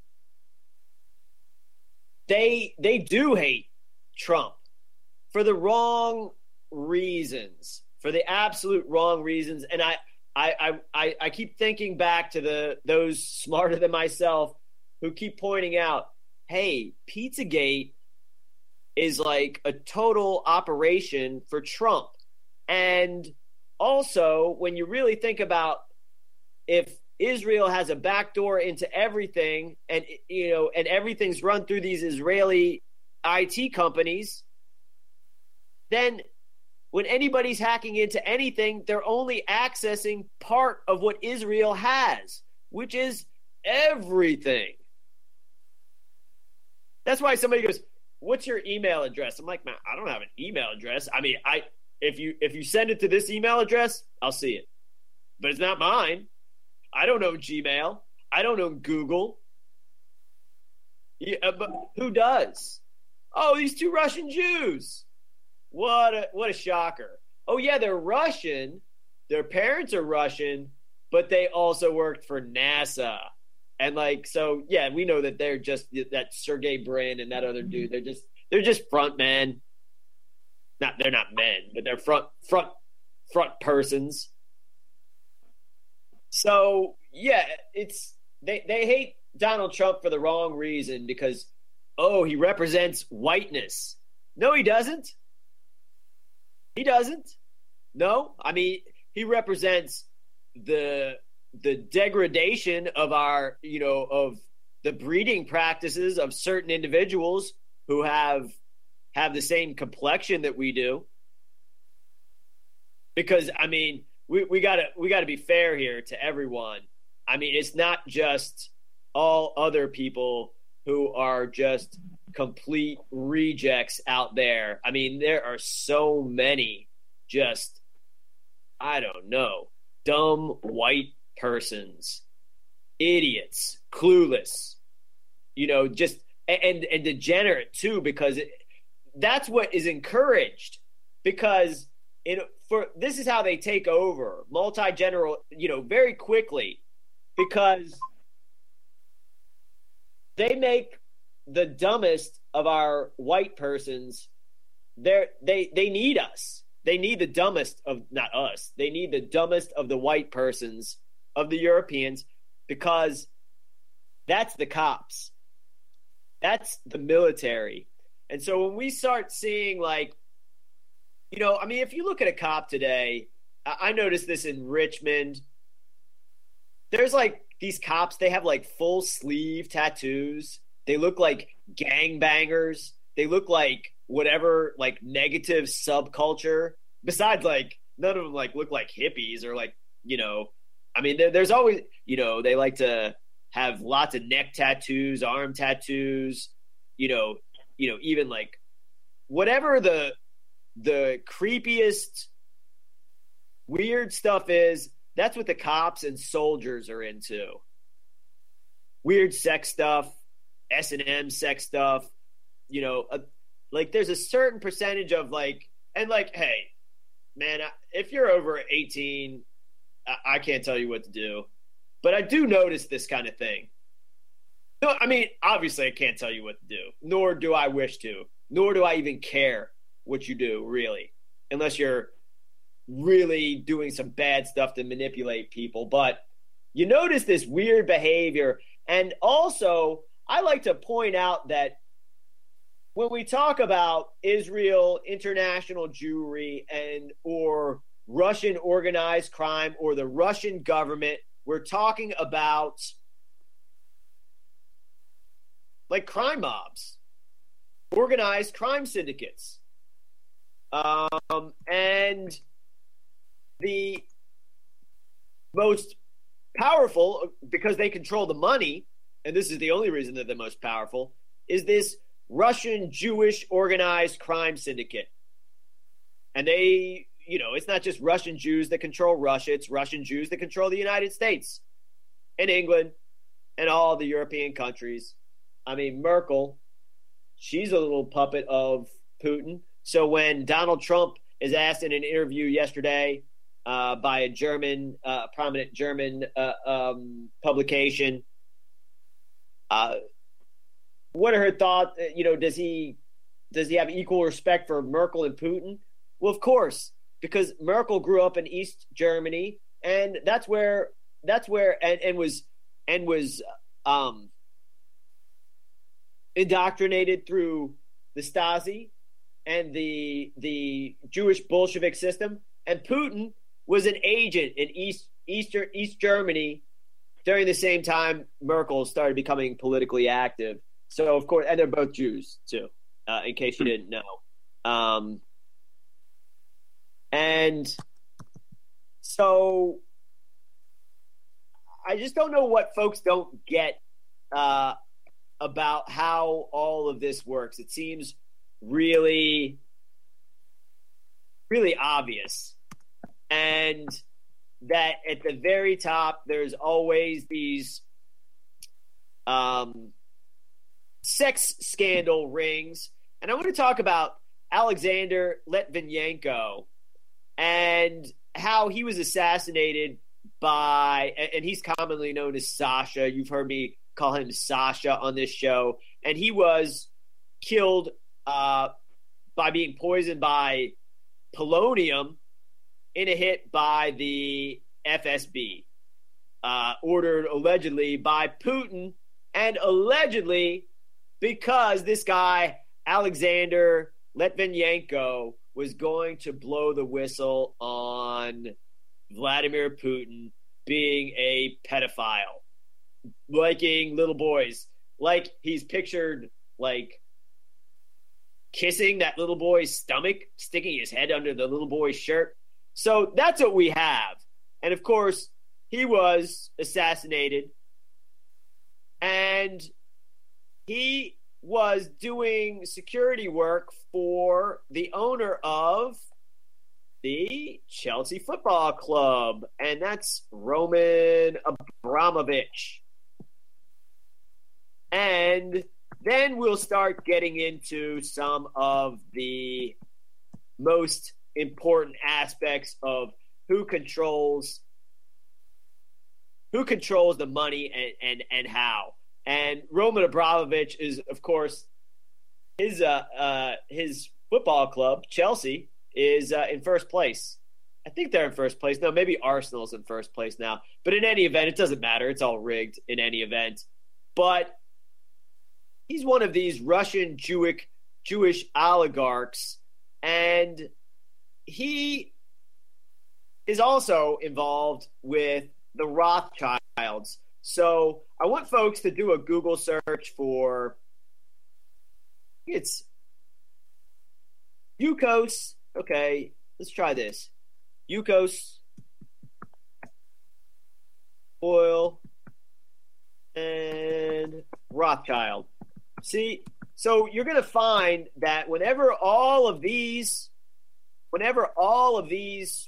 they they do hate Trump for the wrong reasons, for the absolute wrong reasons. And I I I I keep thinking back to the those smarter than myself who keep pointing out, hey, Pizzagate is like a total operation for Trump. And also, when you really think about if Israel has a backdoor into everything, and you know, and everything's run through these Israeli I T companies, then when anybody's hacking into anything, they're only accessing part of what Israel has, which is everything. That's why somebody goes, what's your email address? I'm like, man, I don't have an email address. I mean, I if you if you send it to this email address, I'll see it. But it's not mine. I don't know Gmail. I don't know Google. Yeah, but who does? Oh, these two Russian Jews. What a what a shocker. Oh yeah, they're Russian. Their parents are Russian, but they also worked for NASA. And like, so yeah, we know that they're just that Sergey Brin and that other dude. They're just they're just front men. Not they're not men, but they're front front front persons. So yeah, it's they they hate Donald Trump for the wrong reason because oh, he represents whiteness. No, he doesn't. He doesn't. No, I mean he represents the the degradation of our, you know, of the breeding practices of certain individuals who have have the same complexion that we do. Because I mean, we, we gotta we gotta be fair here to everyone. I mean, it's not just all other people who are just complete rejects out there. I mean, there are so many just, I don't know, dumb white persons, idiots, clueless, you know, just and and degenerate too, because it, that's what is encouraged. Because in for this is how they take over multi-general, you know, very quickly, because they make the dumbest of our white persons. They they they need us. They need the dumbest of not us. They need the dumbest of the white persons, of the Europeans, because that's the cops. That's the military. And so when we start seeing, like, you know, I mean, if you look at a cop today, I noticed this in Richmond. There's like these cops, they have like full sleeve tattoos. They look like gangbangers. They look like whatever, like negative subculture. Besides, like, none of them like look like hippies or like, you know, I mean, there, there's always, you know, they like to have lots of neck tattoos, arm tattoos, you know, you know, even like whatever the the creepiest weird stuff is, that's what the cops and soldiers are into. Weird sex stuff, S and M sex stuff, you know, uh, like there's a certain percentage of like, and like, hey, man, if you're over eighteen, I, I can't tell you what to do, but I do notice this kind of thing. No, I mean, obviously I can't tell you what to do, nor do I wish to, nor do I even care what you do, really, unless you're really doing some bad stuff to manipulate people. But you notice this weird behavior. And also, I like to point out that when we talk about Israel, international Jewry, and or Russian organized crime or the Russian government, we're talking about like crime mobs, organized crime syndicates. Um, and the most powerful, because they control the money, and this is the only reason they're the most powerful, is this Russian Jewish organized crime syndicate. And they, you know, it's not just Russian Jews that control Russia, it's Russian Jews that control the United States and England and all the European countries I mean, Merkel, she's a little puppet of Putin. So when Donald Trump is asked in an interview yesterday uh, by a German, uh, prominent German uh, um, publication, uh, what are her thoughts? You know, does he does he have equal respect for Merkel and Putin? Well, of course, because Merkel grew up in East Germany, and that's where that's where and, and was and was um, indoctrinated through the Stasi and the the Jewish Bolshevik system. And Putin was an agent in East Eastern East Germany during the same time Merkel started becoming politically active. So, of course, and they're both Jews, too, uh, in case you didn't know. Um, and so I just don't know what folks don't get uh, about how all of this works. It seems really, really obvious. And that at the very top, there's always these um, sex scandal rings. And I want to talk about Alexander Litvinenko and how he was assassinated by, and he's commonly known as Sasha. You've heard me call him Sasha on this show. And he was killed uh, by being poisoned by polonium in a hit by the F S B, uh, ordered allegedly by Putin, and allegedly because this guy, Alexander Litvinenko, was going to blow the whistle on Vladimir Putin being a pedophile, liking little boys. Like he's pictured, like, kissing that little boy's stomach, sticking his head under the little boy's shirt. So that's what we have. And, of course, he was assassinated. And he was doing security work for the owner of the Chelsea Football Club, and that's Roman Abramovich. And then we'll start getting into some of the most important aspects of who controls who controls the money and, and, and how. And Roman Abramovich is, of course, his uh, uh, his football club, Chelsea, is uh, in first place. I think they're in first place. No, maybe Arsenal's in first place now. But in any event, it doesn't matter. It's all rigged in any event. But he's one of these Russian Jewish Jewish oligarchs, and he is also involved with the Rothschilds. So I want folks to do a Google search for, it's Yukos. Okay, let's try this. Yukos, oil, and Rothschild. See, so you're going to find that whenever all of these, whenever all of these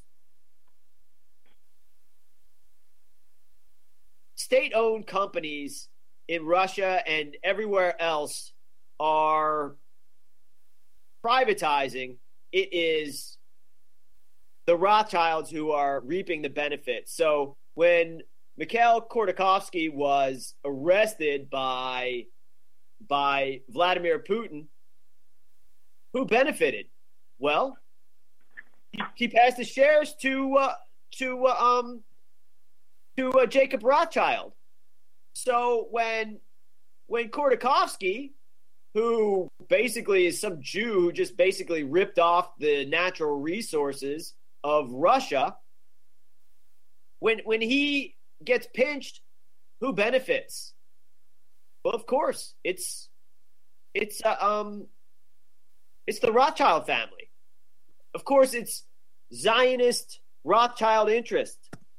state-owned companies in Russia and everywhere else are privatizing, it is the Rothschilds who are reaping the benefits. So when Mikhail Khodorkovsky was arrested by by Vladimir Putin, who benefited? Well, he, he passed the shares to uh, to uh, um to uh, Jacob Rothschild. So when when Khodorkovsky, who basically is some Jew who just basically ripped off the natural resources of Russia, when when he gets pinched, who benefits? Well, of course, it's it's uh, um it's the Rothschild family. Of course, it's Zionist Rothschild interest.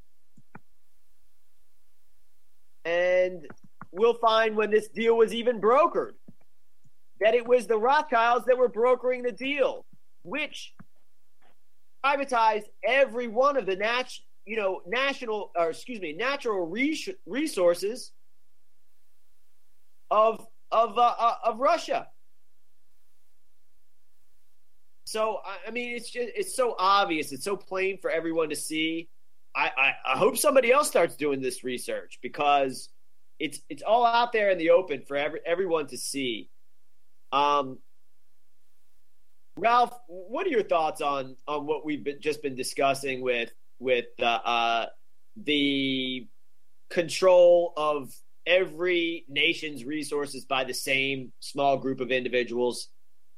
And we'll find when this deal was even brokered that it was the Rothschilds that were brokering the deal, which privatized every one of the nat- you know, national, or excuse me, natural res- resources of of uh, uh, of Russia. So I mean, it's just it's so obvious, it's so plain for everyone to see. I, I, I hope somebody else starts doing this research because it's it's all out there in the open for every, everyone to see. Um, Ralph, what are your thoughts on on what we've been, just been discussing with with uh, uh, the control of every nation's resources by the same small group of individuals?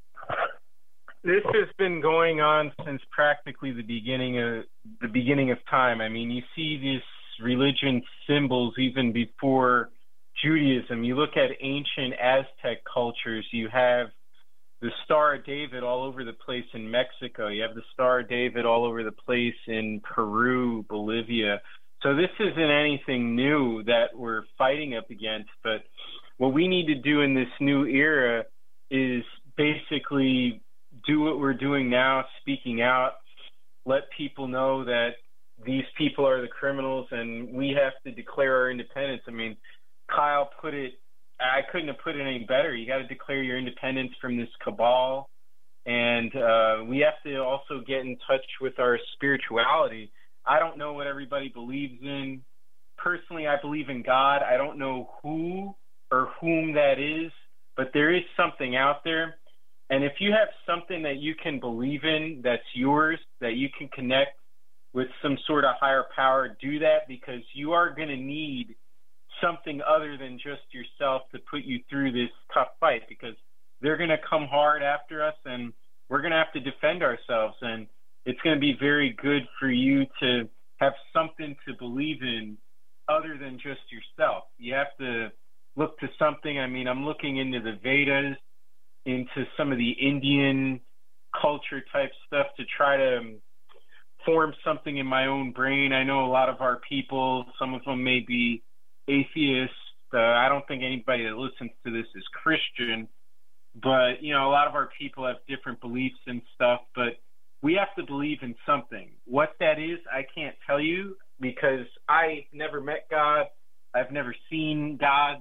This has been going on since practically the beginning of the beginning of time. I mean, you see these religion symbols even before Judaism. You look at ancient Aztec cultures, you have the Star of David all over the place in Mexico. You have the Star of David all over the place in Peru, Bolivia. So this isn't anything new that we're fighting up against, but what we need to do in this new era is basically do what we're doing now, speaking out, let people know that these people are the criminals and we have to declare our independence. I mean, Kyle put it, I couldn't have put it any better. You got to declare your independence from this cabal. And uh, we have to also get in touch with our spirituality. I don't know what everybody believes in. Personally, I believe in God. I don't know who or whom that is, but there is something out there. And if you have something that you can believe in that's yours, that you can connect with some sort of higher power, do that, because you are going to need something other than just yourself to put you through this tough fight, because they're going to come hard after us and we're going to have to defend ourselves. And it's going to be very good for you to have something to believe in other than just yourself. You have to look to something. I mean, I'm looking into the Vedas, into some of the Indian culture type stuff to try to form something in my own brain. I know a lot of our people, some of them may be atheists. Uh, I don't think anybody that listens to this is Christian, but, you know, a lot of our people have different beliefs and stuff, but we have to believe in something. What that is, I can't tell you because I never met God. I've never seen God.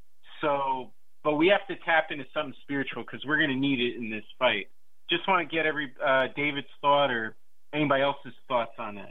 So, but we have to tap into something spiritual because we're going to need it in this fight. Just want to get every uh, David's thought or anybody else's thoughts on that.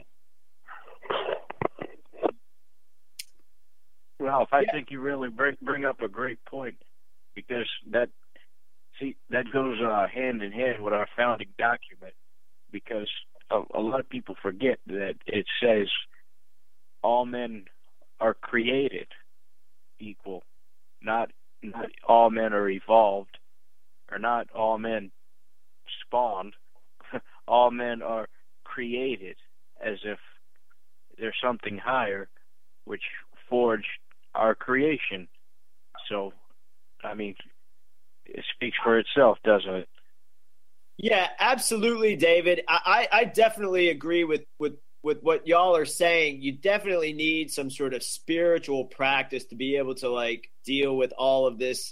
Ralph, I yeah. think you really bring bring up a great point, because that see that goes uh, hand in hand with our founding document. Because a, a lot of people forget that it says all men are created equal, not not all men are evolved, or not all men spawned. All men are created, as if there's something higher which forged our creation. So, I mean, it speaks for itself, doesn't it? Yeah, absolutely, David. I, I definitely agree with, with, with what y'all are saying. You definitely need some sort of spiritual practice to be able to, like, deal with all of this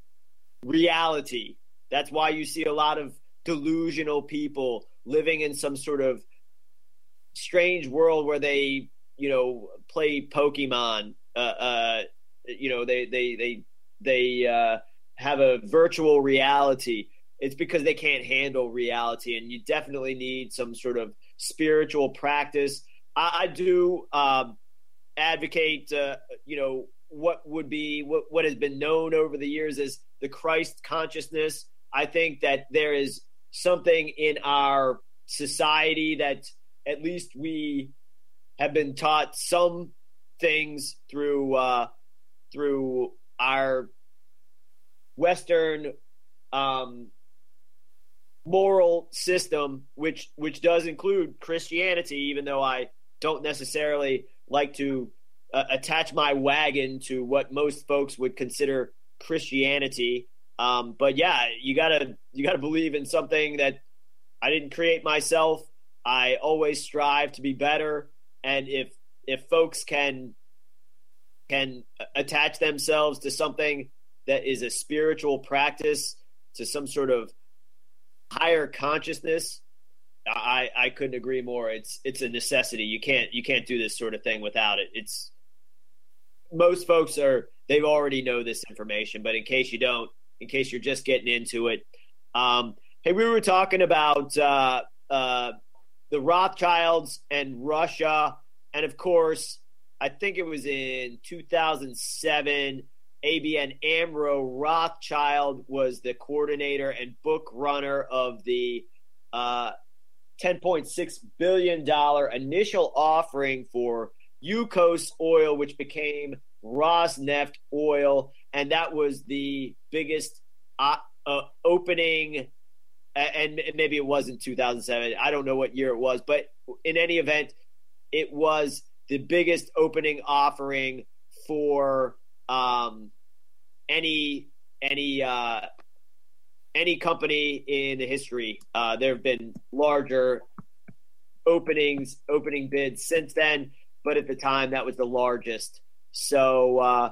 reality. That's why you see a lot of delusional people living in some sort of strange world where they, you know, play Pokemon. Uh, uh, you know, they they they they uh, have a virtual reality. It's because they can't handle reality, and you definitely need some sort of spiritual practice. I, I do um, advocate, uh, you know, what would be what, what has been known over the years as the Christ consciousness. I think that there is something in our society that at least we have been taught some things through uh, through our Western um, moral system, which which does include Christianity, even though I don't necessarily like to uh, attach my wagon to what most folks would consider Christianity. Um, but yeah, you gotta you gotta believe in something that I didn't create myself. I always strive to be better, and if if folks can can attach themselves to something that is a spiritual practice, to some sort of higher consciousness, I, I couldn't agree more. It's it's a necessity. You can't you can't do this sort of thing without it. It's most folks are they've already know this information. But in case you don't, in case you're just getting into it, um, hey, we were talking about uh, uh, the Rothschilds and Russia, and of course, I think it was in two thousand seven, A B N AMRO Rothschild was the coordinator and book runner of the uh, ten point six billion dollars initial offering for Yukos Oil, which became Rosneft Oil, and that was the biggest uh, uh, opening, and maybe it was in two thousand seven. I don't know what year it was, but in any event, it was the biggest opening offering for um, any any uh, any company in history. Uh, there have been larger openings, opening bids since then, but at the time that was the largest. So uh,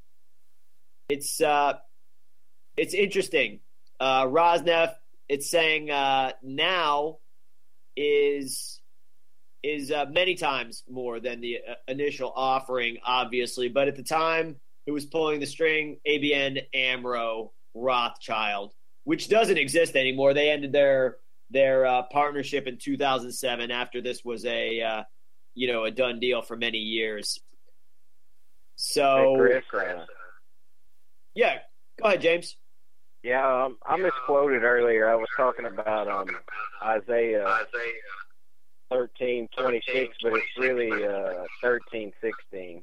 it's uh, it's interesting. Uh, Rosneft, it's saying uh, now is. is uh, many times more than the uh, initial offering, obviously. But at the time, it was pulling the string, A B N AMRO Rothschild, which doesn't exist anymore. They ended their their uh, partnership in two thousand seven after this was a, uh, you know, a done deal for many years. So, hey, Chris, uh, yeah, go ahead, James. Yeah, um, I misquoted earlier. I was talking about um, Isaiah. Isaiah. thirteen twenty-six, but it's really uh, thirteen sixteen.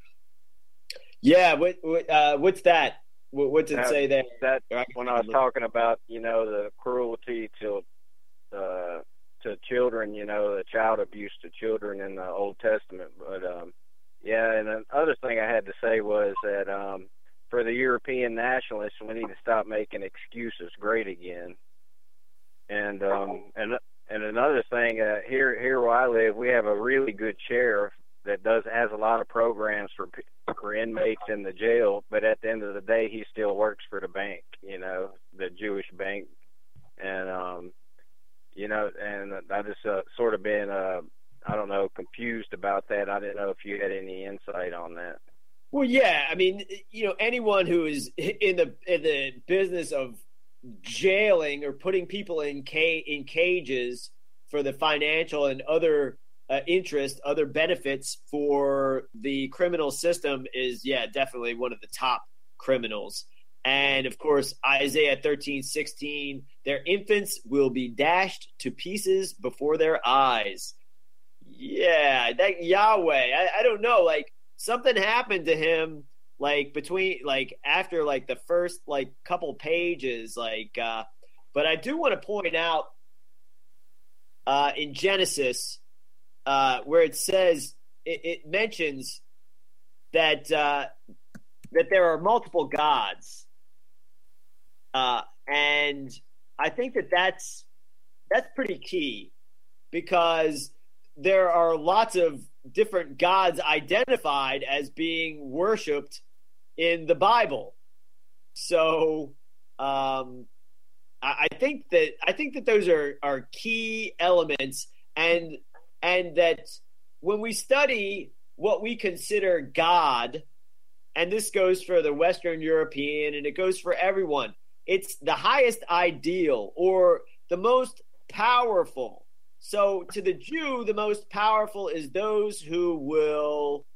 Yeah, what, what uh, what's that? What, what's it that, say there? That when I was talking about, you know, the cruelty to uh, to children, you know, the child abuse to children in the Old Testament. But um, yeah, and the other thing I had to say was that um, for the European nationalists, we need to stop making excuses great again. And um, and. And another thing, uh, here here where I live, we have a really good sheriff that does has a lot of programs for for inmates in the jail. But at the end of the day, he still works for the bank, you know, the Jewish bank. And um, you know, and I just uh, sort of been, uh, I don't know, confused about that. I didn't know if you had any insight on that. Well, yeah, I mean, you know, anyone who is in the in the business of jailing or putting people in ca- in cages for the financial and other uh, interest, other benefits for the criminal system is, yeah, definitely one of the top criminals. And of course, Isaiah thirteen sixteen, their infants will be dashed to pieces before their eyes. Yeah, that Yahweh, I, I don't know, like something happened to him. Like between, like after, like the first, like couple pages, like. Uh, but I do want to point out uh, in Genesis uh, where it says it, it mentions that uh, that there are multiple gods, uh, and I think that that's that's pretty key because there are lots of different gods identified as being worshipped in the Bible. So um, I, I think that I think that those are, are key elements, and and that when we study what we consider God, and this goes for the Western European and it goes for everyone, it's the highest ideal or the most powerful. So to the Jew, the most powerful is those who will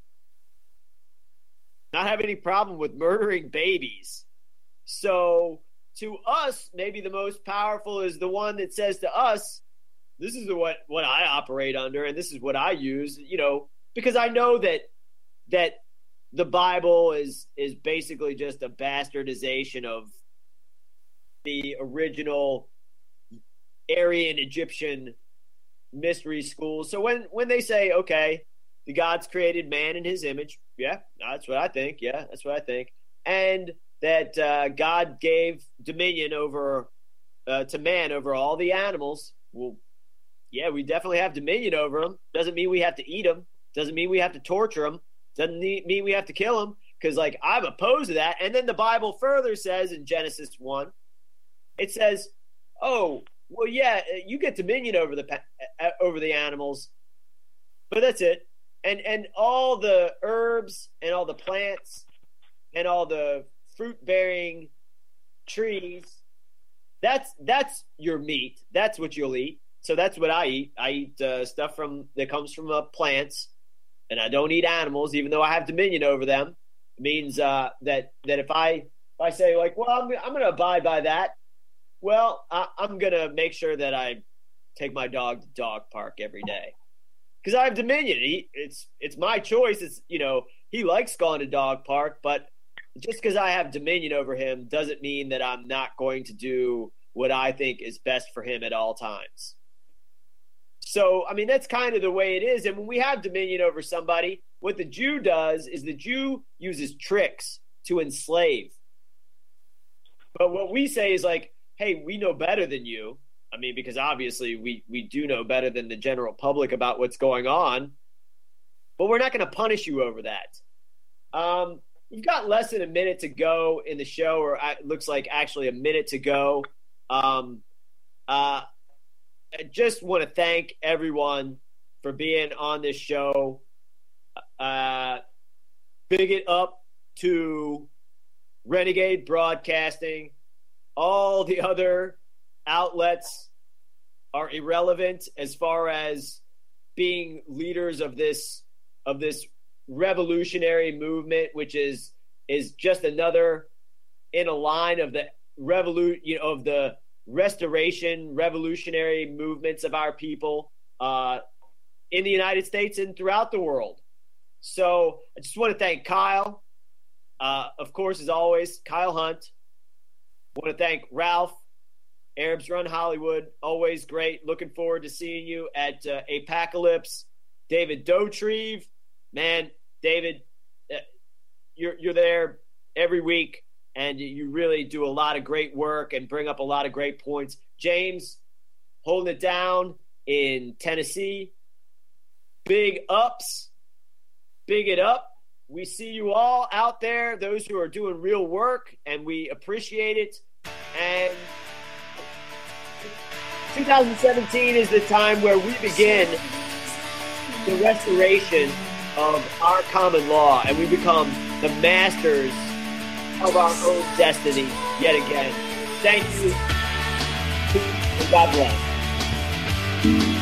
not have any problem with murdering babies. So to us, maybe the most powerful is the one that says to us, this is what, what I operate under and this is what I use, you know, because I know that that the Bible is is basically just a bastardization of the original Aryan Egyptian mystery schools. So when, when they say, okay, the gods created man in his image, yeah, that's what I think. Yeah, that's what I think. And that uh, God gave dominion over uh, to man over all the animals. Well, yeah, we definitely have dominion over them. Doesn't mean we have to eat them. Doesn't mean we have to torture them. Doesn't mean we have to kill them. Because, like, I'm opposed to that. And then the Bible further says in Genesis one, it says, oh, well, yeah, you get dominion over the over the animals, but that's it. And and all the herbs and all the plants and all the fruit-bearing trees, that's that's your meat. That's what you'll eat. So that's what I eat. I eat uh, stuff from that comes from uh, plants, and I don't eat animals, even though I have dominion over them. It means uh, that that if I if I say like, well, I'm I'm going to abide by that. Well, I, I'm going to make sure that I take my dog to dog park every day because I have dominion. He, it's it's my choice. It's you know he likes going to dog park, but just because I have dominion over him doesn't mean that I'm not going to do what I think is best for him at all times. So, I mean, that's kind of the way it is. And when we have dominion over somebody, what the Jew does is the Jew uses tricks to enslave. But what we say is like, hey, we know better than you. I mean, because obviously we, we do know better than the general public about what's going on. But we're not going to punish you over that. Um, we've got less than a minute to go in the show, or it looks like actually a minute to go. Um, uh, I just want to thank everyone for being on this show. Uh, big it up to Renegade Broadcasting. All the other outlets are irrelevant as far as being leaders of this of this revolutionary movement, which is is just another in a line of the revolu- you know, of the restoration, revolutionary movements of our people uh, in the United States and throughout the world. So I just want to thank Kyle. Uh, of course, as always, Kyle Hunt. I want to thank Ralph, Arabs Run Hollywood. Always great. Looking forward to seeing you at uh, Apocalypse. David Dotrieve. Man, David, uh, you're you're there every week. And you really do a lot of great work and bring up a lot of great points. James, holding it down in Tennessee. Big ups. Big it up. We see you all out there, those who are doing real work, and we appreciate it. And twenty seventeen is the time where we begin the restoration of our common law, and we become the masters of our own destiny yet again. Thank you, and God bless.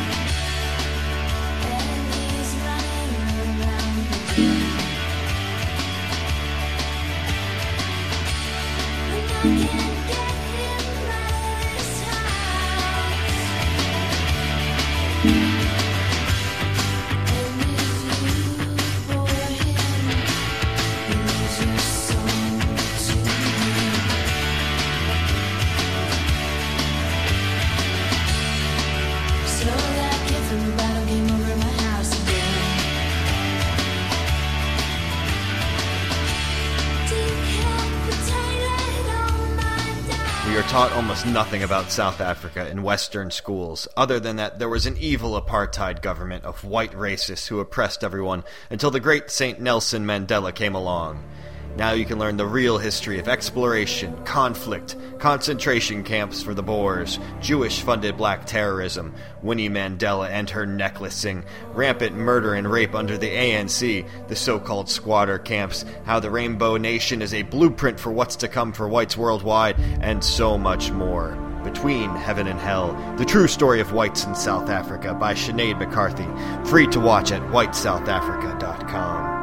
We are taught almost nothing about South Africa in Western schools, other than that there was an evil apartheid government of white racists who oppressed everyone until the great Saint Nelson Mandela came along. Now you can learn the real history of exploration, conflict, concentration camps for the Boers, Jewish-funded black terrorism, Winnie Mandela and her necklacing, rampant murder and rape under the A N C, the so-called squatter camps, how the Rainbow Nation is a blueprint for what's to come for whites worldwide, and so much more. Between Heaven and Hell, the true story of whites in South Africa by Sinead McCarthy, free to watch at white south africa dot com.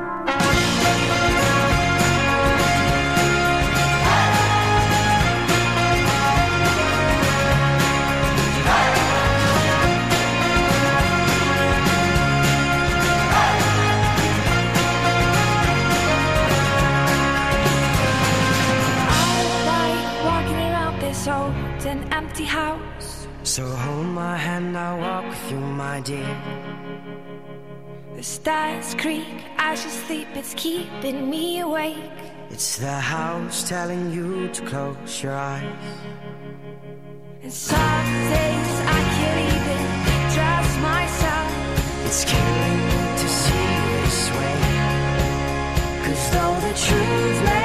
An empty house. So hold my hand, I'll walk with you, my dear. The stars creak as you sleep, it's keeping me awake. It's the house telling you to close your eyes. And some days I can't even trust myself. It's killing me to see you this way. 'Cause though the truth may